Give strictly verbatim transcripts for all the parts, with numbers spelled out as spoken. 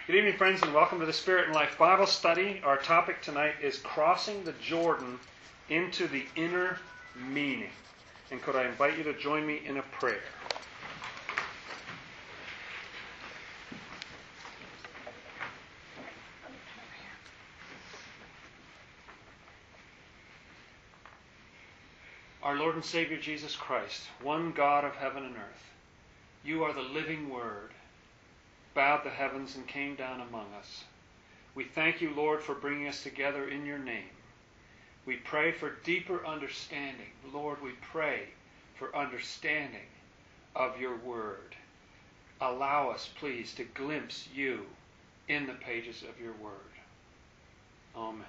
Good evening, friends, and welcome to the Spirit and Life Bible Study. Our topic tonight is crossing the Jordan into the inner meaning. And could I invite you to join me in a prayer? Our Lord and Savior Jesus Christ, one God of heaven and earth, you are the living Word, bowed the heavens and came down among us. We thank you, Lord, for bringing us together in your name. We pray for deeper understanding. Lord, we pray for understanding of your word. Allow us, please, to glimpse you in the pages of your word. Amen.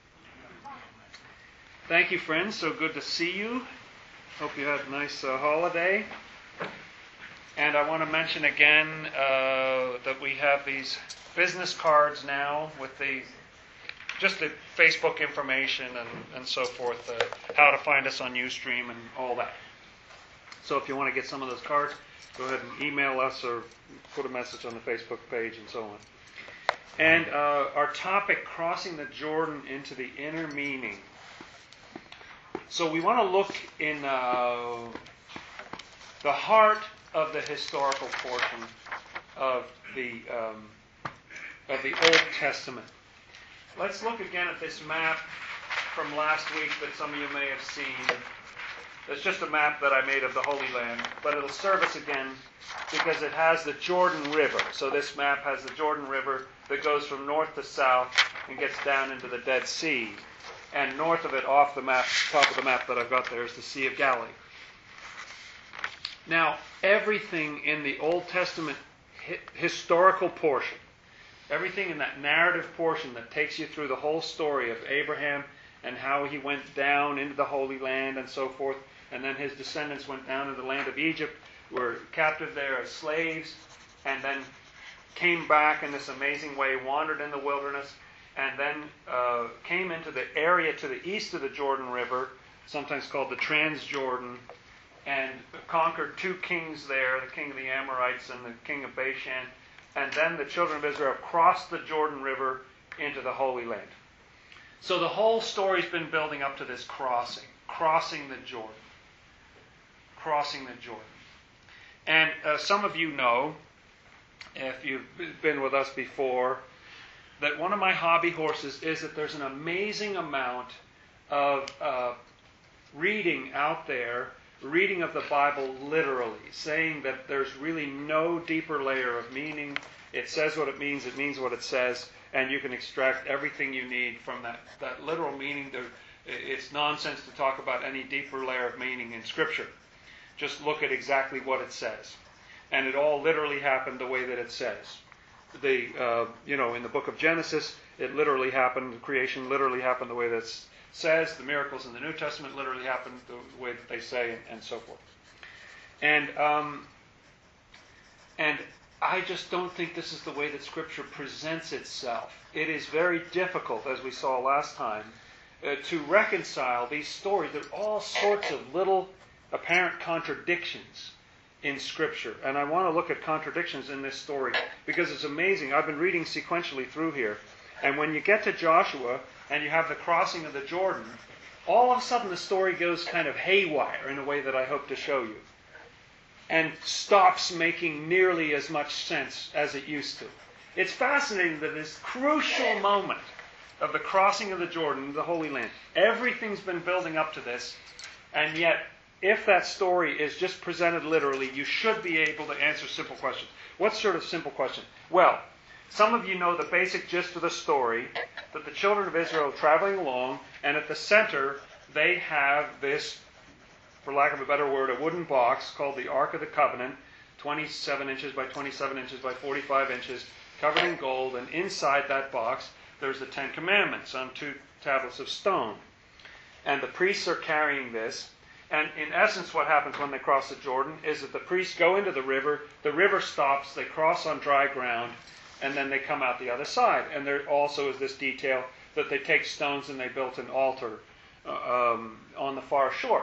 Thank you, friends. So good to see you. Hope you had a nice uh, holiday. And I want to mention again uh, that we have these business cards now with the just the Facebook information and, and so forth, uh, how to find us on Ustream and all that. So if you want to get some of those cards, go ahead and email us or put a message on the Facebook page and so on. And uh, our topic, crossing the Jordan into the inner meaning. So we want to look in uh, the heart of the historical portion of the um, of the Old Testament. Let's look again at this map from last week that some of you may have seen. It's just a map that I made of the Holy Land, but it'll serve us again because it has the Jordan River. So this map has the Jordan River that goes from north to south and gets down into the Dead Sea. And north of it, off the map, top of the map that I've got there, is the Sea of Galilee. Now, everything in the Old Testament hi- historical portion, everything in that narrative portion that takes you through the whole story of Abraham and how he went down into the Holy Land and so forth, and then his descendants went down into the land of Egypt, were captive there as slaves, and then came back in this amazing way, wandered in the wilderness, and then uh, came into the area to the east of the Jordan River, sometimes called the Transjordan, and conquered two kings there, the king of the Amorites and the king of Bashan. And then the children of Israel crossed the Jordan River into the Holy Land. So the whole story's been building up to this crossing, crossing the Jordan, crossing the Jordan. And uh, some of you know, if you've been with us before, that one of my hobby horses is that there's an amazing amount of uh, reading out there, reading of the Bible literally, saying that there's really no deeper layer of meaning. It says what it means, it means what it says, and you can extract everything you need from that, that literal meaning. There, it's nonsense to talk about any deeper layer of meaning in Scripture. Just look at exactly what it says. And it all literally happened the way that it says. The uh, you know, in the book of Genesis, it literally happened, the creation literally happened the way that it says. The miracles in the New Testament literally happened the way that they say, and, and so forth. And um, and I just don't think this is the way that Scripture presents itself. It is very difficult, as we saw last time, uh, to reconcile these stories. There are all sorts of little apparent contradictions in Scripture. And I want to look at contradictions in this story because it's amazing. I've been reading sequentially through here. And when you get to Joshua and you have the crossing of the Jordan, all of a sudden the story goes kind of haywire in a way that I hope to show you. And stops making nearly as much sense as it used to. It's fascinating that this crucial moment of the crossing of the Jordan, the Holy Land, everything's been building up to this, and yet if that story is just presented literally, you should be able to answer simple questions. What sort of simple question? Well, some of you know the basic gist of the story, that the children of Israel are traveling along, and at the center they have this, for lack of a better word, a wooden box called the Ark of the Covenant, twenty-seven inches by twenty-seven inches by forty-five inches, covered in gold, and inside that box there's the Ten Commandments on two tablets of stone. And the priests are carrying this. And in essence, what happens when they cross the Jordan is that the priests go into the river, the river stops, they cross on dry ground, and then they come out the other side. And there also is this detail that they take stones and they built an altar uh, um, on the far shore.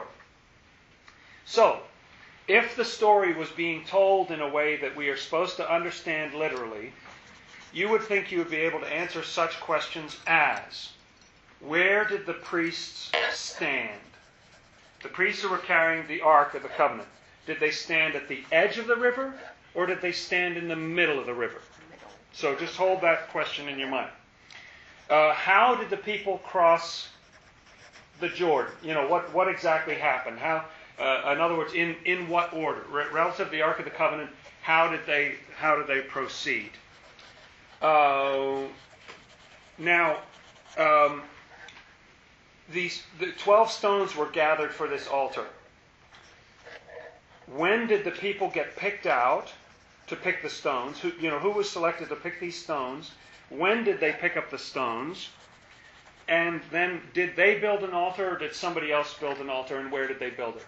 So, if the story was being told in a way that we are supposed to understand literally, you would think you would be able to answer such questions as, where did the priests stand? The priests who were carrying the Ark of the Covenant, did they stand at the edge of the river, or did they stand in the middle of the river? So just hold that question in your mind. Uh, how did the people cross the Jordan? You know, what, what exactly happened? How, uh, in other words, in, in what order? Re- relative to the Ark of the Covenant, how did they, how did they proceed? Uh, now, um, these the twelve stones were gathered for this altar. When did the people get picked out to pick the stones? Who, you know, who was selected to pick these stones? When did they pick up the stones? And then did they build an altar, or did somebody else build an altar, and where did they build it?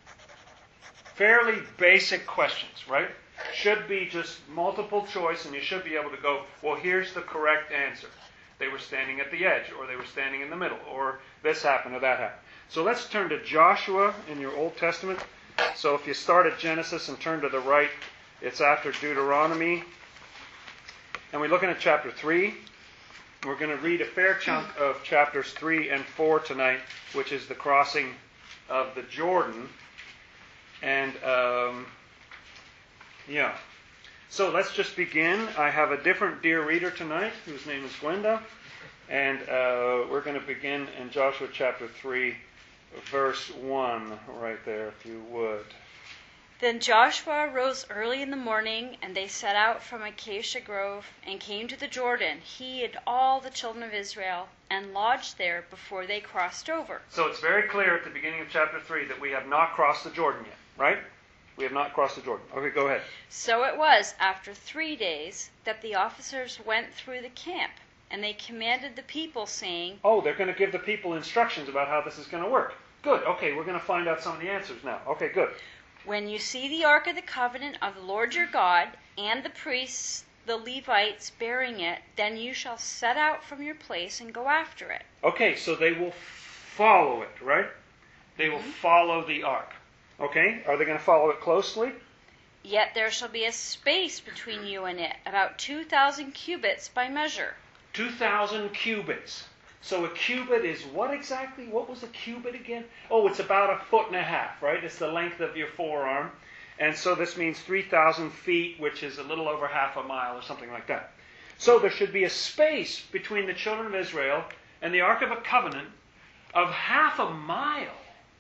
Fairly basic questions, right? Should be just multiple choice, and you should be able to go, well, here's the correct answer. They were standing at the edge, or they were standing in the middle, or this happened, or that happened. So let's turn to Joshua in your Old Testament. So if you start at Genesis and turn to the right, it's after Deuteronomy. And we're looking at chapter three. We're going to read a fair chunk of chapters three and four tonight, which is the crossing of the Jordan. And, um, yeah. So let's just begin. I have a different dear reader tonight, whose name is Glenda. And uh, we're going to begin in Joshua chapter three, verse one, right there, if you would. Then Joshua rose early in the morning, and they set out from Acacia Grove, and came to the Jordan, he and all the children of Israel, and lodged there before they crossed over. So it's very clear at the beginning of chapter three that we have not crossed the Jordan yet, right? We have not crossed the Jordan. Okay, go ahead. So it was, after three days, that the officers went through the camp, and they commanded the people, saying, Oh, they're going to give the people instructions about how this is going to work. Good. Okay, we're going to find out some of the answers now. Okay, good. When you see the Ark of the Covenant of the Lord your God, and the priests, the Levites, bearing it, then you shall set out from your place and go after it. Okay, so they will follow it, right? They will mm-hmm. follow the Ark. Okay, are they going to follow it closely? Yet there shall be a space between you and it, about two thousand cubits by measure. two thousand cubits. So a cubit is what exactly? What was a cubit again? Oh, it's about a foot and a half, right? It's the length of your forearm. And so this means three thousand feet, which is a little over half a mile or something like that. So there should be a space between the children of Israel and the Ark of the Covenant of half a mile.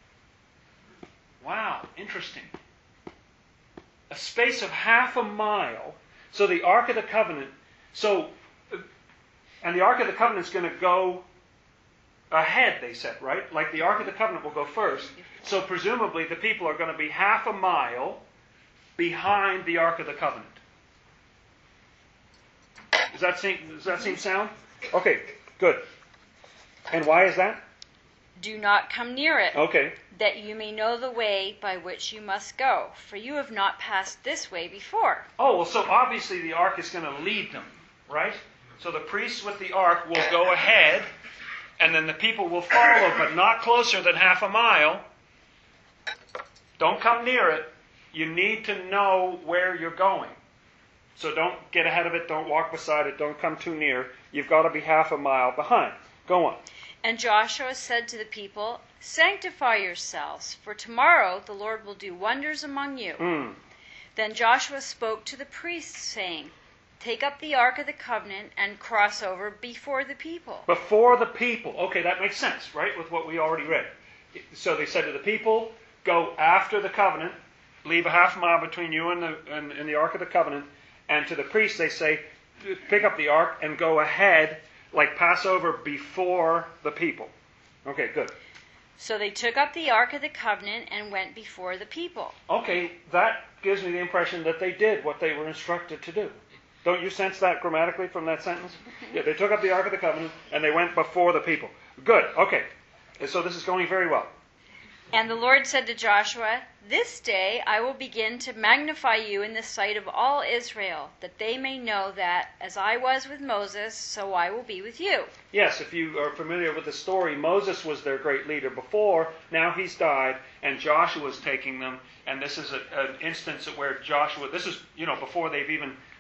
Wow, interesting. A space of half a mile. So the Ark of the Covenant, so, and the Ark of the Covenant is going to go ahead, they said, right? Like the Ark of the Covenant will go first. So presumably the people are going to be half a mile behind the Ark of the Covenant. Does that seem, does that seem sound? Okay, good. And why is that? Do not come near it, okay, that you may know the way by which you must go, for you have not passed this way before. Oh, well, so obviously the Ark is going to lead them, right? So the priests with the Ark will go ahead, and then the people will follow, but not closer than half a mile. Don't come near it. You need to know where you're going. So don't get ahead of it, don't walk beside it, don't come too near. You've got to be half a mile behind. Go on. And Joshua said to the people, Sanctify yourselves, for tomorrow the Lord will do wonders among you. Mm. Then Joshua spoke to the priests, saying, Take up the Ark of the Covenant and cross over before the people. Before the people. Okay, that makes sense, right, with what we already read. So they said to the people, go after the covenant, leave a half mile between you and the, and, and the Ark of the Covenant. And to the priests they say, pick up the Ark and go ahead, like pass over before the people. Okay, good. So they took up the Ark of the Covenant and went before the people. Okay, that gives me the impression that they did what they were instructed to do. Don't you sense that grammatically from that sentence? Yeah, they took up the Ark of the Covenant and they went before the people. Good, okay. So this is going very well. And the Lord said to Joshua, This day I will begin to magnify you in the sight of all Israel, that they may know that, as I was with Moses, so I will be with you. Yes, if you are familiar with the story, Moses was their great leader before. Now he's died, and Joshua is taking them. And this is a, an instance where Joshua, this is, you know, before they've even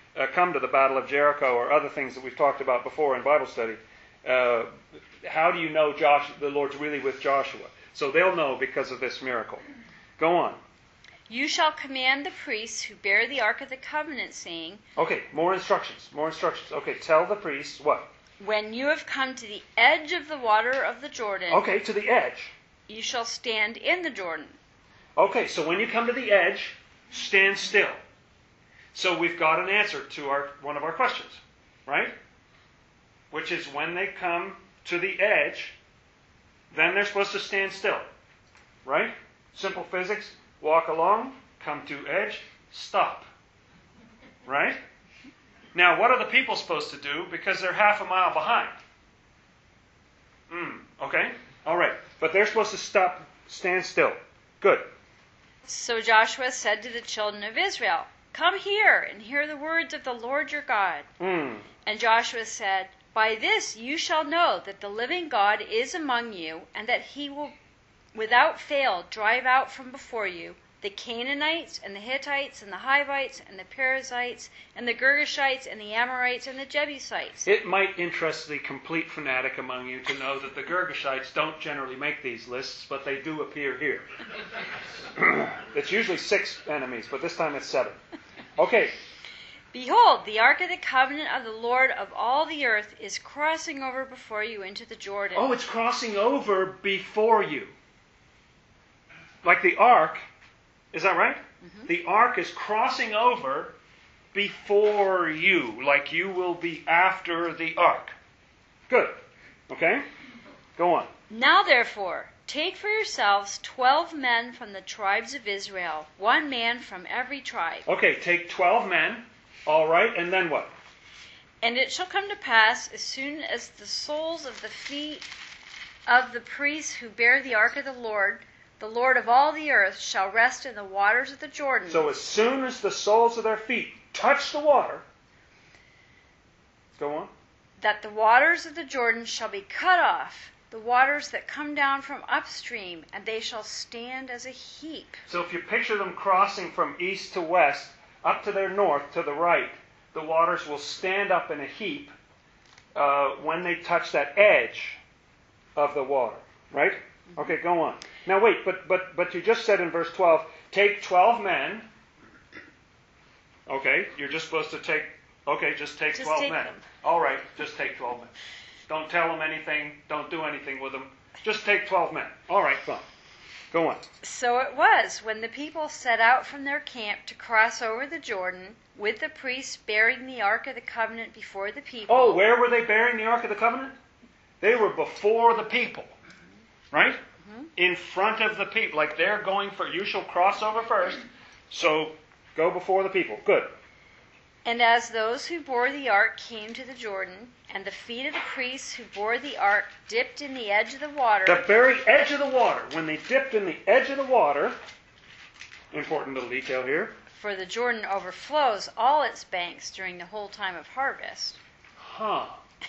uh, come to the Battle of Jericho or other things that we've talked about before in Bible study, uh, how do you know Josh, the Lord's really with Joshua? So they'll know because of this miracle. Go on. You shall command the priests who bear the Ark of the Covenant, saying, Okay, more instructions, more instructions. Okay, tell the priests what? when you have come to the edge of the water of the Jordan, Okay, to the edge. you shall stand in the Jordan. Okay, so when you come to the edge, stand still. So we've got an answer to our one of our questions, right? Which is when they come to the edge, then they're supposed to stand still, right? Simple physics. Walk along, come to edge, stop. Right? Now, what are the people supposed to do? Because they're half a mile behind. Mm, okay? All right. But they're supposed to stop, stand still. Good. So Joshua said to the children of Israel, come here and hear the words of the Lord your God. Mm. And Joshua said, by this you shall know that the living God is among you, and that he will without fail drive out from before you the Canaanites and the Hittites and the Hivites and the Perizzites and the Girgashites and the Amorites and the Jebusites. It might interest the complete fanatic among you to know that the Girgashites don't generally make these lists, but they do appear here. It's usually six enemies, but this time it's seven. Okay. Behold, the Ark of the Covenant of the Lord of all the earth is crossing over before you into the Jordan. Oh, it's crossing over before you. Like the ark, is that right? Mm-hmm. The ark is crossing over before you, like you will be after the ark. Good. Okay? Go on. Now therefore, take for yourselves twelve men from the tribes of Israel, one man from every tribe. Okay, take twelve men. All right, and then what? And it shall come to pass, as soon as the soles of the feet of the priests who bear the ark of the Lord, the Lord of all the earth, shall rest in the waters of the Jordan. So as soon as the soles of their feet touch the water, go on. That the waters of the Jordan shall be cut off, the waters that come down from upstream, and they shall stand as a heap. So if you picture them crossing from east to west, up to their north, to the right, the waters will stand up in a heap uh, when they touch that edge of the water. Right? Okay, go on. Now wait, but but but you just said in verse twelve, take twelve men. Okay, you're just supposed to take, okay, just take just twelve take men. Them. All right, just take twelve men. Don't tell them anything. Don't do anything with them. Just take twelve men. All right, fine. Go on. So it was, when the people set out from their camp to cross over the Jordan, with the priests bearing the Ark of the Covenant before the people. Oh, where were they bearing the Ark of the Covenant? They were before the people. Right? Mm-hmm. In front of the people. Like they're going for, you shall cross over first. So go before the people. Good. And as those who bore the ark came to the Jordan, and the feet of the priests who bore the ark dipped in the edge of the water. The very edge of the water. When they dipped in the edge of the water, important little detail here. For the Jordan overflows all its banks during the whole time of harvest. Huh.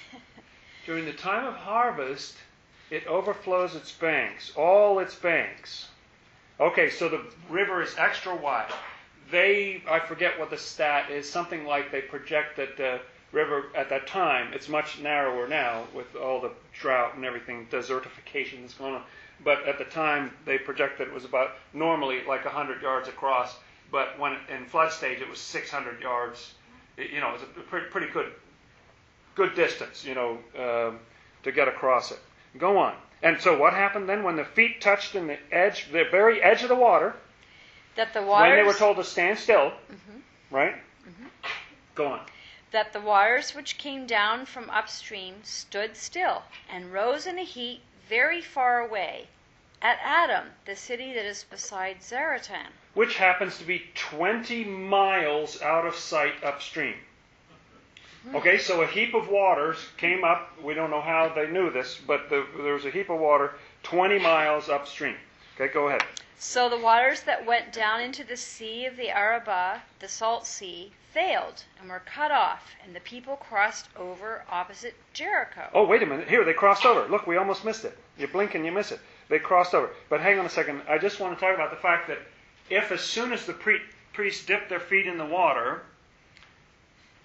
During the time of harvest, it overflows its banks, all its banks. Okay, so the river is extra wide. They, I forget what the stat is, something like they project that the river at that time, it's much narrower now with all the drought and everything, desertification that's going on. But at the time, they project that it was about normally like one hundred yards across, but when in flood stage it was six hundred yards. It, you know, it's a pretty, pretty good, good distance, you know, uh, to get across it. Go on. And so what happened then when the feet touched in the edge, the very edge of the water? That the waters, when they were told to stand still, mm-hmm. right? Mm-hmm. Go on. That the waters which came down from upstream stood still and rose in a heap very far away, at Adam, the city that is beside Zaratan. Which happens to be twenty miles out of sight upstream. Mm-hmm. Okay, so a heap of waters came up. We don't know how they knew this, but the, there was a heap of water twenty miles upstream. Okay, go ahead. So the waters that went down into the sea of the Arabah, the salt sea, failed and were cut off, and the people crossed over opposite Jericho. Oh, wait a minute. Here, they crossed over. Look, we almost missed it. You blink and you miss it. They crossed over. But hang on a second. I just want to talk about the fact that if as soon as the pre- priests dipped their feet in the water,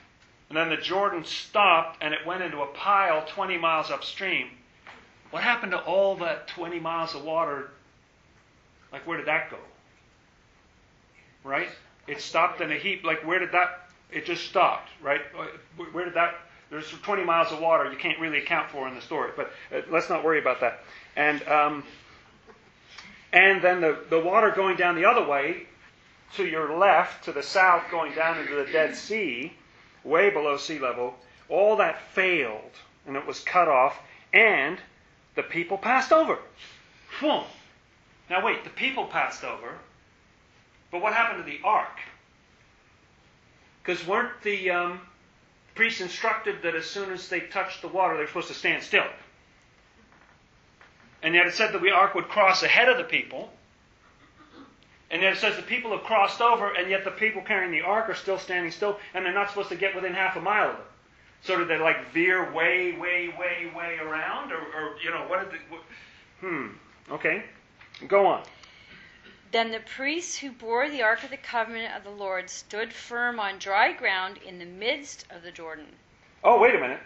and then the Jordan stopped and it went into a pile twenty miles upstream. What happened to all that twenty miles of water? Like, where did that go? Right? It stopped in a heap. Like, where did that... It just stopped, right? Where did that... There's twenty miles of water you can't really account for in the story, but uh, let's not worry about that. And um, and then the, the water going down the other way, to your left, to the south, going down into the Dead Sea, way below sea level, all that failed, and it was cut off, and the people passed over. Boom. Now wait, the people passed over, but what happened to the ark? Because weren't the um, priests instructed that as soon as they touched the water, they were supposed to stand still? And yet it said that the ark would cross ahead of the people. And yet it says the people have crossed over, and yet the people carrying the ark are still standing still, and they're not supposed to get within half a mile of them. So did they like veer way, way, way, way around? Or, or you know, what did they... What, hmm, okay. Go on. Then the priests who bore the ark of the covenant of the Lord stood firm on dry ground in the midst of the Jordan. Oh, wait a minute.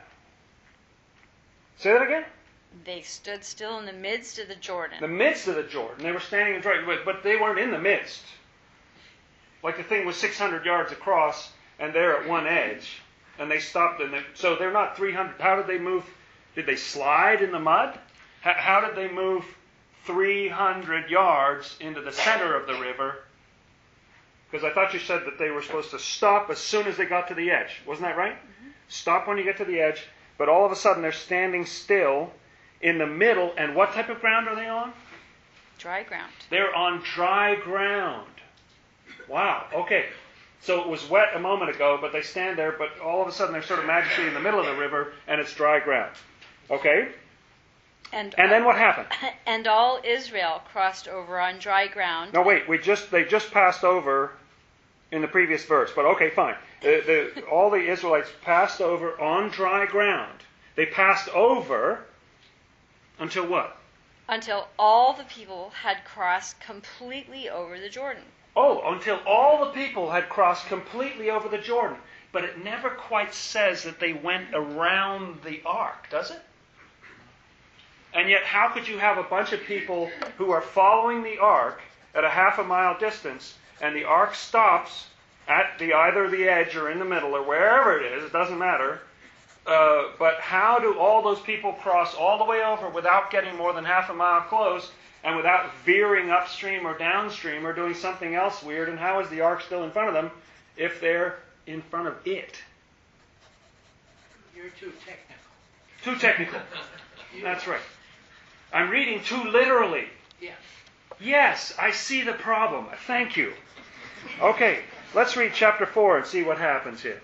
Say that again? They stood still in the midst of the Jordan. The midst of the Jordan. They were standing in dry, but, but they weren't in the midst. Like the thing was six hundred yards across, and they're at one edge, and they stopped. And they, so they're not three hundred. How did they move? Did they slide in the mud? How, how did they move three hundred yards into the center of the river? Because I thought you said that they were supposed to stop as soon as they got to the edge. Wasn't that right? Mm-hmm. Stop when you get to the edge, but all of a sudden they're standing still in the middle, and what type of ground are they on? Dry ground. They're on dry ground. Wow, okay. So it was wet a moment ago, but they stand there, but all of a sudden they're sort of magically in the middle of the river, and it's dry ground. Okay? And, and then what happened? And all Israel crossed over on dry ground. No, wait, we just they just passed over in the previous verse, but okay, fine. The, the, all the Israelites passed over on dry ground. They passed over... Until what? Until all the people had crossed completely over the Jordan. Oh, until all the people had crossed completely over the Jordan. But it never quite says that they went around the ark, does it? And yet, how could you have a bunch of people who are following the ark at a half a mile distance, and the ark stops at the either the edge or in the middle or wherever it is, it doesn't matter, Uh, but how do all those people cross all the way over without getting more than half a mile close and without veering upstream or downstream or doing something else weird? And how is the ark still in front of them if they're in front of it? You're too technical. Too technical. That's right. I'm reading too literally. Yes. Yes, I see the problem. Thank you. Okay, let's read chapter four and see what happens here.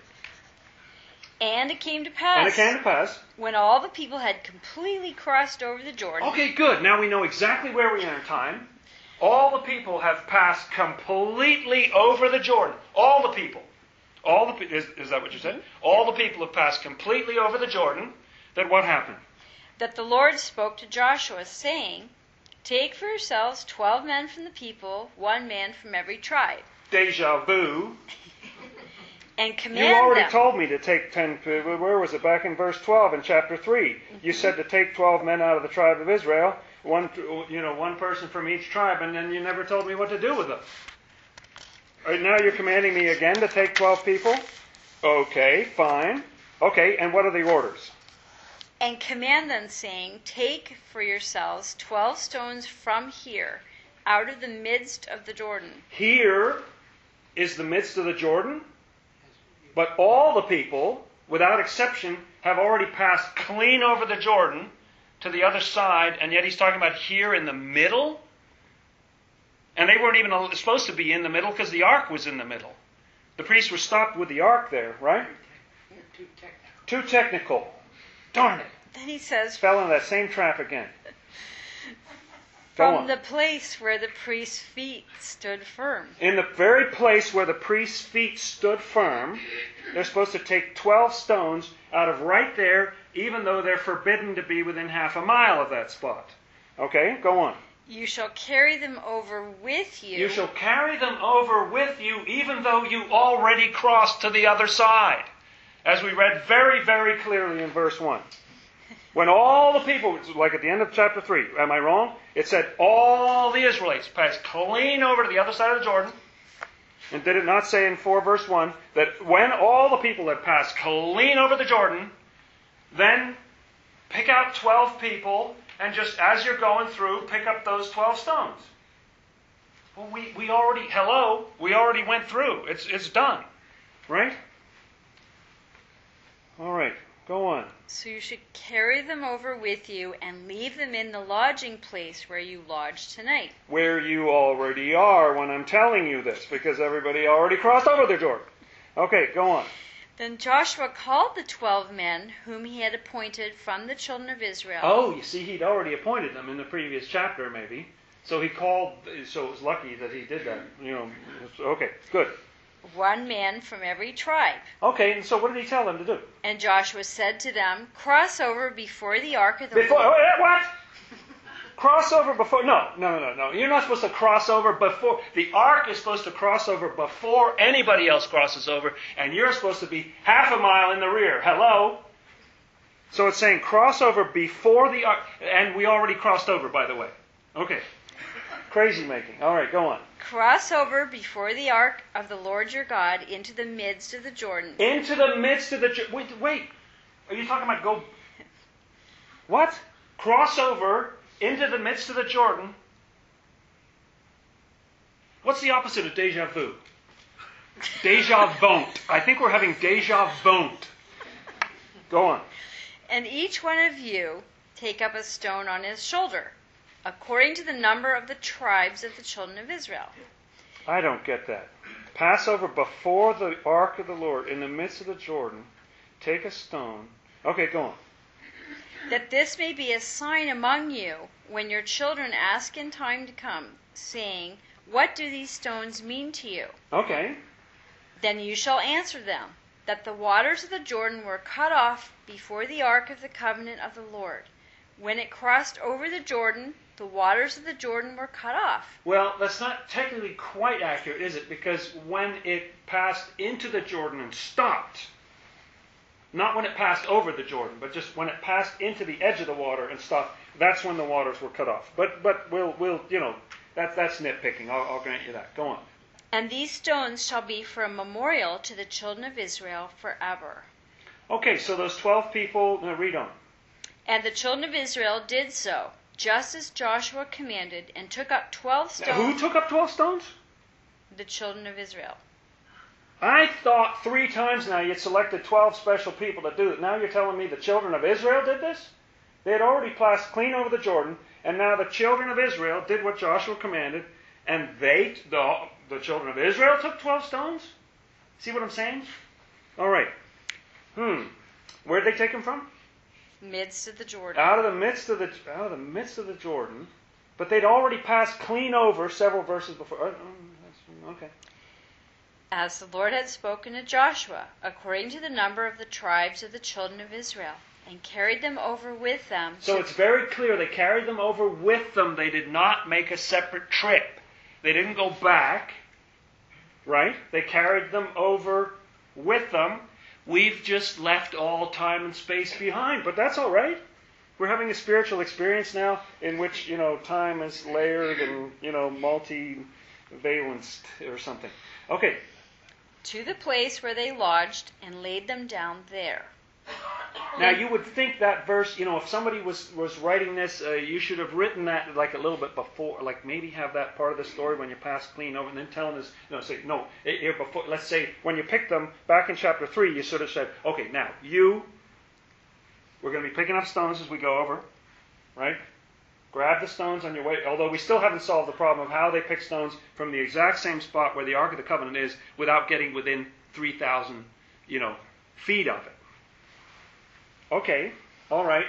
And it came to pass, and it came to pass, when all the people had completely crossed over the Jordan. Okay, good. Now we know exactly where we are in time. All the people have passed completely over the Jordan. All the people. All the is, is that what you said? All the people have passed completely over the Jordan. Then what happened? That the Lord spoke to Joshua, saying, Take for yourselves twelve men from the people, one man from every tribe. Deja vu. And command You already them. told me to take ten, where was it? Back in verse twelve in chapter three. Mm-hmm. You said to take twelve men out of the tribe of Israel, one, you know, one person from each tribe, and then you never told me what to do with them. Right now you're commanding me again to take twelve people? Okay, fine. Okay, and what are the orders? And command them, saying, Take for yourselves twelve stones from here, out of the midst of the Jordan. Here is the midst of the Jordan? But all the people, without exception, have already passed clean over the Jordan to the other side, and yet he's talking about here in the middle? And they weren't even supposed to be in the middle because the ark was in the middle. The priests were stopped with the ark there, right? Too technical. Too technical. Darn it. Then he says, Fell into that same trap again. Go From on. the place where the priest's feet stood firm. In the very place where the priest's feet stood firm, they're supposed to take twelve stones out of right there, even though they're forbidden to be within half a mile of that spot. Okay, go on. You shall carry them over with you. You shall carry them over with you, even though you already crossed to the other side. as we read very, very clearly in verse one. When all the people, like at the end of chapter three, am I wrong? It said all the Israelites passed clean over to the other side of the Jordan. And did it not say in four verse one that when all the people had passed clean over the Jordan, then pick out twelve people and just as you're going through, pick up those twelve stones. Well, we, we already, hello, we already went through. It's, it's done. Right? All right, go on. So you should carry them over with you and leave them in the lodging place where you lodge tonight. Where you already are when I'm telling you this, because everybody already crossed over the Jordan. Okay, go on. Then Joshua called the twelve men whom he had appointed from the children of Israel. Oh, you see, he'd already appointed them in the previous chapter, maybe. So he called, so it was lucky that he did that. You know, okay, good. One man from every tribe. Okay, and so what did he tell them to do? And Joshua said to them, cross over before the ark of the Before, Lord. what? Cross over before, no, no, no, no. You're not supposed to cross over before, the ark is supposed to cross over before anybody else crosses over, and you're supposed to be half a mile in the rear. Hello? So it's saying cross over before the ark, and we already crossed over, by the way. Okay. Crazy making. All right, go on. Cross over before the ark of the Lord your God into the midst of the Jordan. Into the midst of the Jordan. Wait, wait. Are you talking about go... What? Cross over into the midst of the Jordan. What's the opposite of deja vu? Deja vunt. I think we're having deja vunt. Go on. And each one of you take up a stone on his shoulder, according to the number of the tribes of the children of Israel. I don't get that. Pass over before the ark of the Lord in the midst of the Jordan. Take a stone. Okay, go on. That this may be a sign among you when your children ask in time to come, saying, what do these stones mean to you? Okay. Then you shall answer them, that the waters of the Jordan were cut off before the ark of the covenant of the Lord. When it crossed over the Jordan, the waters of the Jordan were cut off. Well, that's not technically quite accurate, is it? Because when it passed into the Jordan and stopped, not when it passed over the Jordan, but just when it passed into the edge of the water and stopped, that's when the waters were cut off. But but we'll we'll you know that's that's nitpicking. I'll, I'll grant you that. Go on. And these stones shall be for a memorial to the children of Israel forever. Okay, so those twelve people. No, read on. And the children of Israel did so, just as Joshua commanded, and took up twelve stones. Now, who took up twelve stones? The children of Israel. I thought three times now you'd selected twelve special people to do it. Now you're telling me the children of Israel did this? They had already passed clean over the Jordan, and now the children of Israel did what Joshua commanded, and they, the, the children of Israel, took twelve stones? See what I'm saying? All right. Hmm. Where did they take them from? Midst of the Jordan. Out of the midst of the out of the midst of the Jordan, but they'd already passed clean over several verses before. Oh, okay. As the Lord had spoken to Joshua, according to the number of the tribes of the children of Israel, and carried them over with them. So to... it's very clear they carried them over with them. They did not make a separate trip. They didn't go back, right? They carried them over with them. We've just left all time and space behind, but that's all right. We're having a spiritual experience now in which, you know, time is layered and, you know, multi-valenced or something. Okay. To the place where they lodged and laid them down there. Now, you would think that verse, you know, if somebody was, was writing this, uh, you should have written that like a little bit before, like maybe have that part of the story when you pass clean over, and then telling us, you know, say, no, here before, let's say when you picked them back in chapter three, you sort of said, okay, now, you, we're going to be picking up stones as we go over, right? Grab the stones on your way, although we still haven't solved the problem of how they pick stones from the exact same spot where the Ark of the Covenant is without getting within three thousand, you know, feet of it. Okay, all right.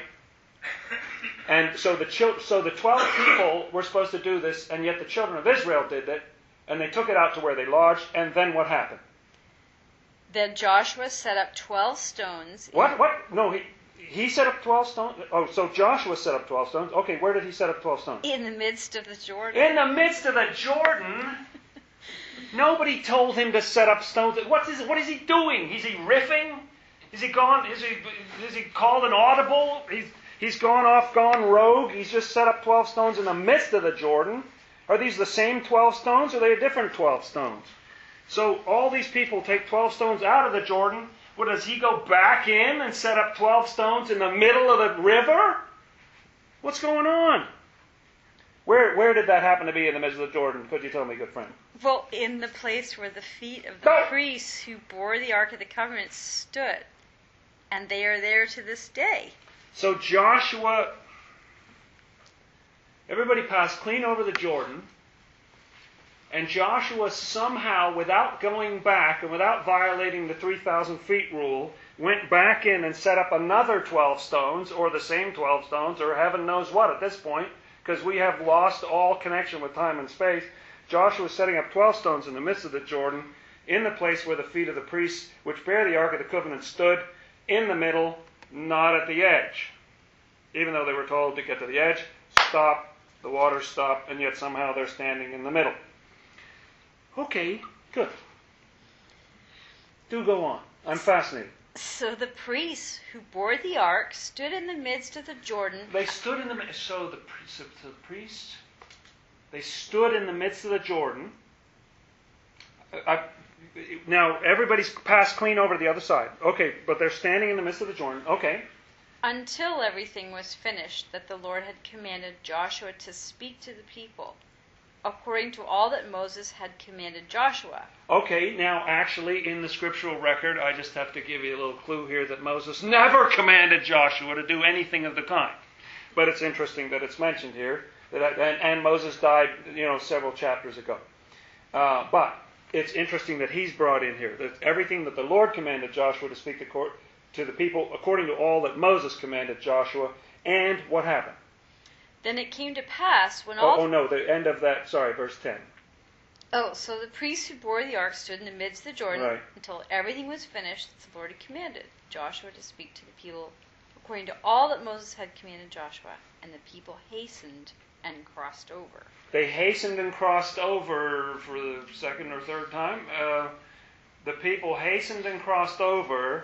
And so the chil- so the twelve people were supposed to do this, and yet the children of Israel did it, and they took it out to where they lodged, and then what happened? Then Joshua set up twelve stones. What? What? No, he he set up twelve stones? Oh, so Joshua set up twelve stones. Okay, where did he set up twelve stones? In the midst of the Jordan. In the midst of the Jordan? Nobody told him to set up stones. What is, what is he doing? Is he riffing? Is he gone? Is he, is he called an audible? He's, he's gone off, gone rogue. He's just set up twelve stones in the midst of the Jordan. Are these the same twelve stones, or are they a different twelve stones? So all these people take twelve stones out of the Jordan. What, does he go back in and set up twelve stones in the middle of the river? What's going on? Where where did that happen to be in the midst of the Jordan? Could you tell me, good friend? Well, in the place where the feet of the Go. priests who bore the Ark of the Covenant stood. And they are there to this day. So Joshua, everybody passed clean over the Jordan. And Joshua somehow, without going back and without violating the three thousand feet rule, went back in and set up another twelve stones, or the same twelve stones, or heaven knows what at this point, because we have lost all connection with time and space. Joshua was setting up twelve stones in the midst of the Jordan, in the place where the feet of the priests, which bear the Ark of the Covenant, stood, in the middle, not at the edge. Even though they were told to get to the edge, stop, the waters stop, and yet somehow they're standing in the middle. Okay, good. Do go on. I'm fascinated. So the priests who bore the ark stood in the midst of the Jordan. They stood in the midst. So the, so the priests, they stood in the midst of the Jordan. I, now everybody's passed clean over to the other side. Okay, but they're standing in the midst of the Jordan. Okay. Until everything was finished that the Lord had commanded Joshua to speak to the people, according to all that Moses had commanded Joshua. Okay, now actually in the scriptural record, I just have to give you a little clue here that Moses never commanded Joshua to do anything of the kind. But it's interesting that it's mentioned here, that and, and Moses died, you know, several chapters ago. Uh, but it's interesting that he's brought in here, that everything that the Lord commanded Joshua to speak to, court, to the people, according to all that Moses commanded Joshua, and what happened? Then it came to pass when all... Oh, oh no, the end of that, sorry, verse ten. Oh, so the priests who bore the ark stood in the midst of the Jordan Right. until everything was finished that the Lord had commanded Joshua to speak to the people according to all that Moses had commanded Joshua. And the people hastened and crossed over. They hastened and crossed over for the second or third time. Uh, the people hastened and crossed over.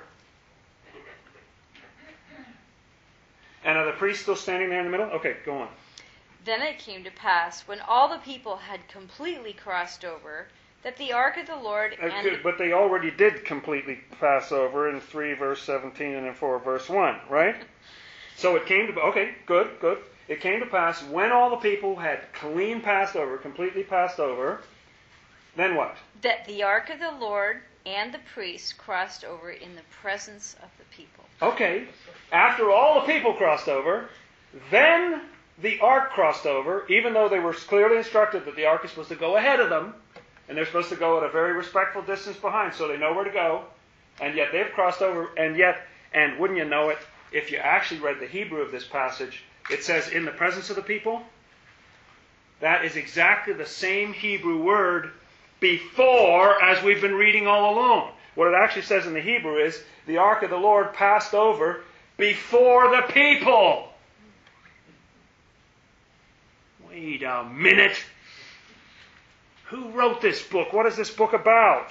And are the priests still standing there in the middle? Okay, go on. Then it came to pass, when all the people had completely crossed over, that the ark of the Lord Uh, and... good, but they already did completely pass over in three verse seventeen and in four verse one, right? So it came to... Okay, good, good. It came to pass when all the people had clean passed over, completely passed over, then what? that the ark of the Lord and the priests crossed over in the presence of the people. Okay, after all the people crossed over, then the ark crossed over, even though they were clearly instructed that the ark is supposed to go ahead of them, and they're supposed to go at a very respectful distance behind, so they know where to go, and yet they've crossed over, and yet, and wouldn't you know it, if you actually read the Hebrew of this passage, it says, in the presence of the people. That is exactly the same Hebrew word before as we've been reading all along. What it actually says in the Hebrew is, the ark of the Lord passed over before the people. Wait a minute. Who wrote this book? What is this book about?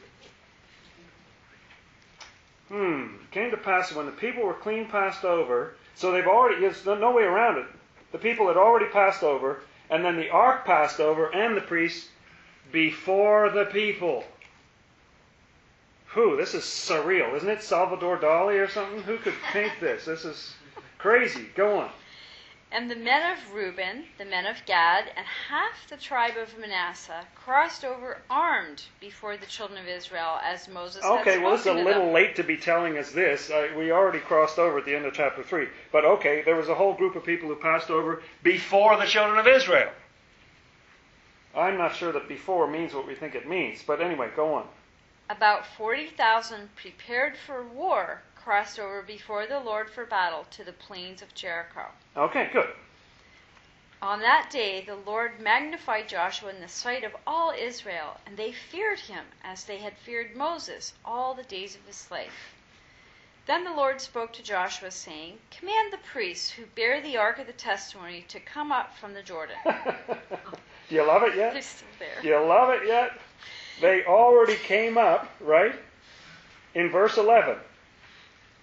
Hmm. It came to pass when the people were clean passed over, so they've already, there's no way around it. The people had already passed over, and then the ark passed over, and the priests before the people. Whew, this is surreal, isn't it? Salvador Dali or something? Who could paint this? This is crazy. Go on. And the men of Reuben, the men of Gad, and half the tribe of Manasseh crossed over armed before the children of Israel, as Moses had Okay, spoken well, this is a to little them. late to be telling us this. Uh, we already crossed over at the end of chapter three. But okay, there was a whole group of people who passed over before the children of Israel. I'm not sure that before means what we think it means. But anyway, go on. About forty thousand prepared for war crossed over before the Lord for battle to the plains of Jericho. Okay, good. On that day the Lord magnified Joshua in the sight of all Israel, and they feared him as they had feared Moses all the days of his life. Then the Lord spoke to Joshua, saying, Command the priests who bear the ark of the testimony to come up from the Jordan. Do you love it yet? They're still there. Do you love it yet? They already came up, right? In verse eleven.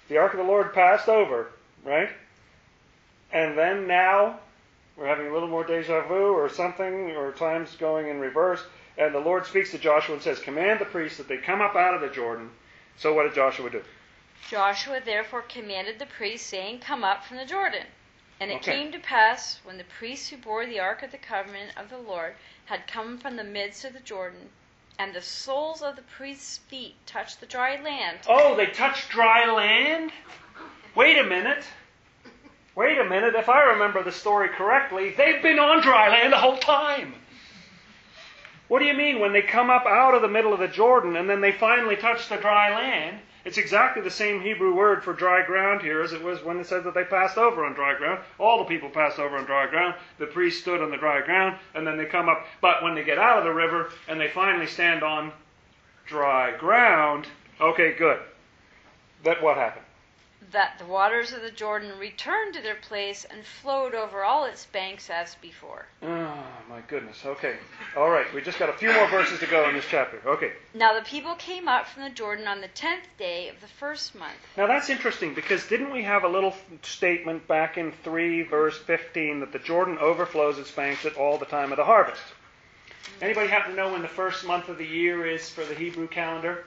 The ark of the Lord passed over, right? And then now we're having a little more deja vu or something, or time's going in reverse. And the Lord speaks to Joshua and says, command the priests that they come up out of the Jordan. So what did Joshua do? Joshua therefore commanded the priests, saying, come up from the Jordan. And it Okay. came to pass, when the priests who bore the ark of the covenant of the Lord had come from the midst of the Jordan, and the soles of the priests' feet touched the dry land. Oh, they touched dry land? Wait a minute. Wait a minute. If I remember the story correctly, they've been on dry land the whole time. What do you mean when they come up out of the middle of the Jordan and then they finally touch the dry land? It's exactly the same Hebrew word for dry ground here as it was when it says that they passed over on dry ground. All the people passed over on dry ground. The priests stood on the dry ground, and then they come up. But when they get out of the river and they finally stand on dry ground, okay, good. That what happened? That the waters of the Jordan returned to their place and flowed over all its banks as before. Oh, my goodness. Okay. All right. We just got a few more verses to go in this chapter. Okay. Now the people came up from the Jordan on the tenth day of the first month. Now that's interesting because didn't we have a little statement back in three verse fifteen that the Jordan overflows its banks at all the time of the harvest? Anybody happen to know when the first month of the year is for the Hebrew calendar?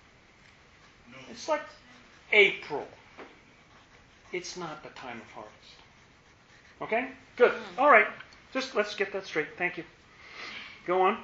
No. It's like April. It's not the time of harvest. Okay? Good. All right. Just let's get that straight. Thank you. Go on.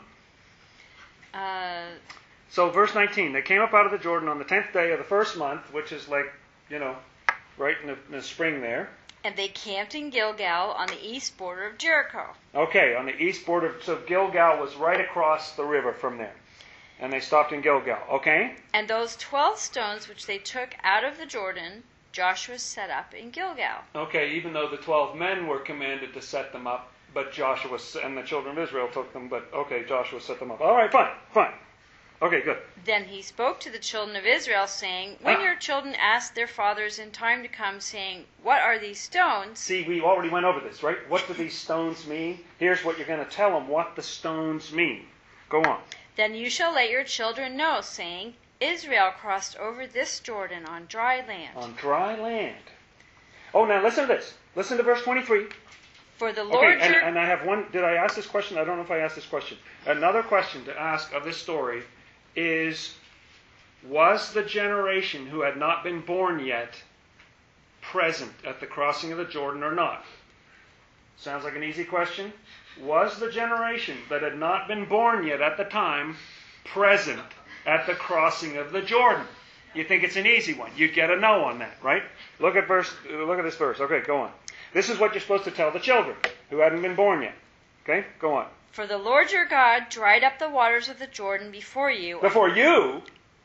Uh, So verse nineteen, they came up out of the Jordan on the tenth day of the first month, which is like, you know, right in the, in the spring there. and they camped in Gilgal on the east border of Jericho. Okay, on the east border. So Gilgal was right across the river from there. And they stopped in Gilgal. Okay? And those twelve stones which they took out of the Jordan, Joshua set up in Gilgal. Okay, even though the twelve men were commanded to set them up, but Joshua and the children of Israel took them, but okay, Joshua set them up. All right, fine, fine. Okay, good. Then he spoke to the children of Israel, saying, When Ah. your children ask their fathers in time to come, saying, What are these stones? See, we already went over this, right? What do these stones mean? Here's what you're going to tell them what the stones mean. Go on. Then you shall let your children know, saying, Israel crossed over this Jordan on dry land. On dry land. Oh, now listen to this. Listen to verse twenty-three. For the Lord Okay, and, your... and I have one. Did I ask this question? I don't know if I asked this question. Another question to ask of this story is, was the generation who had not been born yet present at the crossing of the Jordan or not? Sounds like an easy question. Was the generation that had not been born yet at the time present at the crossing of the Jordan? You think it's an easy one. You'd get a no on that, right? Look at verse. Look at this verse. Okay, go on. This is what you're supposed to tell the children who hadn't been born yet. Okay, go on. For the Lord your God dried up the waters of the Jordan before you Before you,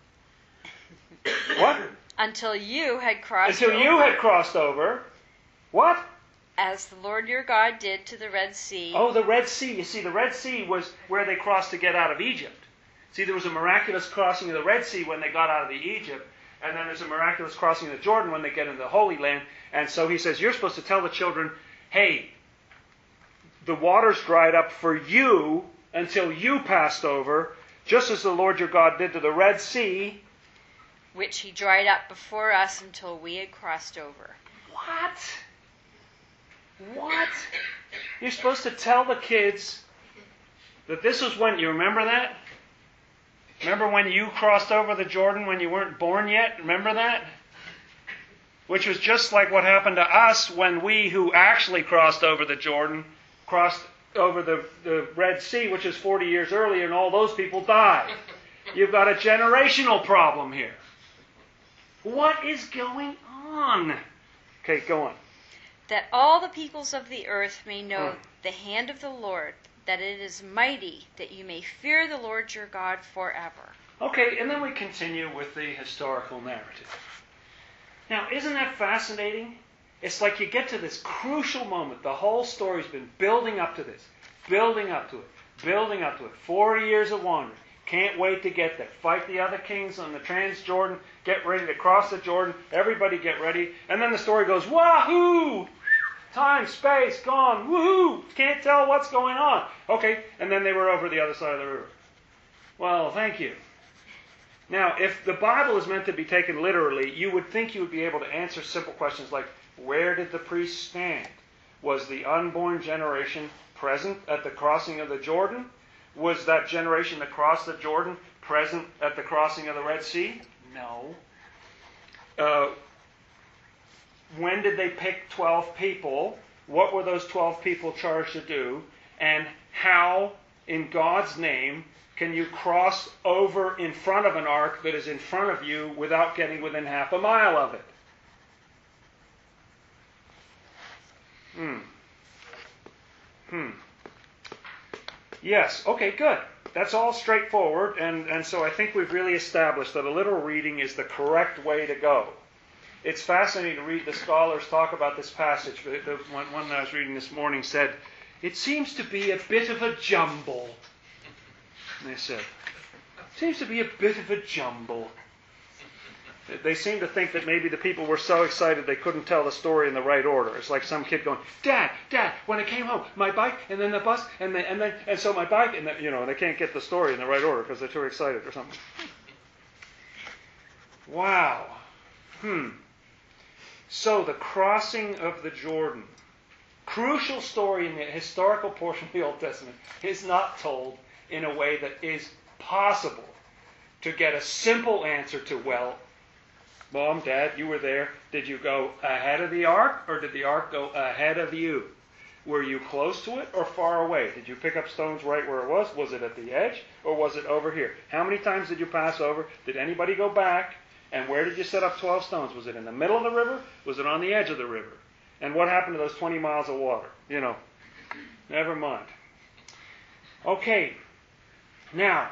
what? until you had crossed Until over, you had crossed over, what? as the Lord your God did to the Red Sea. Oh, the Red Sea. You see, the Red Sea was where they crossed to get out of Egypt. See, there was a miraculous crossing of the Red Sea when they got out of the Egypt, and then there's a miraculous crossing of the Jordan when they get into the Holy Land. And so he says, you're supposed to tell the children, hey, the waters dried up for you until you passed over, just as the Lord your God did to the Red Sea. which he dried up before us until we had crossed over. What? What? You're supposed to tell the kids that this was when, you remember that? Remember when you crossed over the Jordan when you weren't born yet? Remember that? Which was just like what happened to us when we who actually crossed over the Jordan crossed over the, the Red Sea, which is forty years earlier, and all those people died. You've got a generational problem here. What is going on? Okay, go on. That all the peoples of the earth may know Hmm. the hand of the Lord, that it is mighty, that you may fear the Lord your God forever. Okay, and then we continue with the historical narrative. Now, isn't that fascinating? It's like you get to this crucial moment. The whole story's been building up to this, building up to it, building up to it. Forty years of wandering. Can't wait to get there. Fight the other kings on the Transjordan. Get ready to cross the Jordan. Everybody get ready. And then the story goes, wahoo! Time, space, gone. Woohoo! Can't tell what's going on. Okay, and then they were over the other side of the river. Well, thank you. Now, if the Bible is meant to be taken literally, you would think you would be able to answer simple questions like, where did the priest stand? Was the unborn generation present at the crossing of the Jordan? Was that generation that crossed the Jordan present at the crossing of the Red Sea? No. Uh, when did they pick twelve people? What were those twelve people charged to do? And how, in God's name, can you cross over in front of an ark that is in front of you without getting within half a mile of it? Hmm. Hmm. Yes. Okay, good. That's all straightforward, and, and so I think we've really established that a literal reading is the correct way to go. It's fascinating to read the scholars talk about this passage. The, the one, one that I was reading this morning said, it seems to be a bit of a jumble. And they said, seems to be a bit of a jumble. They seem to think that maybe the people were so excited they couldn't tell the story in the right order. It's like some kid going, Dad, Dad, when I came home, my bike, and then the bus, and then, and then, and so my bike, and then, you know, they can't get the story in the right order because they're too excited or something. Wow. Hmm. So the crossing of the Jordan, crucial story in the historical portion of the Old Testament, is not told in a way that is possible to get a simple answer to, well, Mom, Dad, you were there. Did you go ahead of the ark, or did the ark go ahead of you? Were you close to it or far away? Did you pick up stones right where it was? Was it at the edge, or was it over here? How many times did you pass over? Did anybody go back? And where did you set up twelve stones? Was it in the middle of the river? Was it on the edge of the river? And what happened to those twenty miles of water? You know, never mind. Okay, now,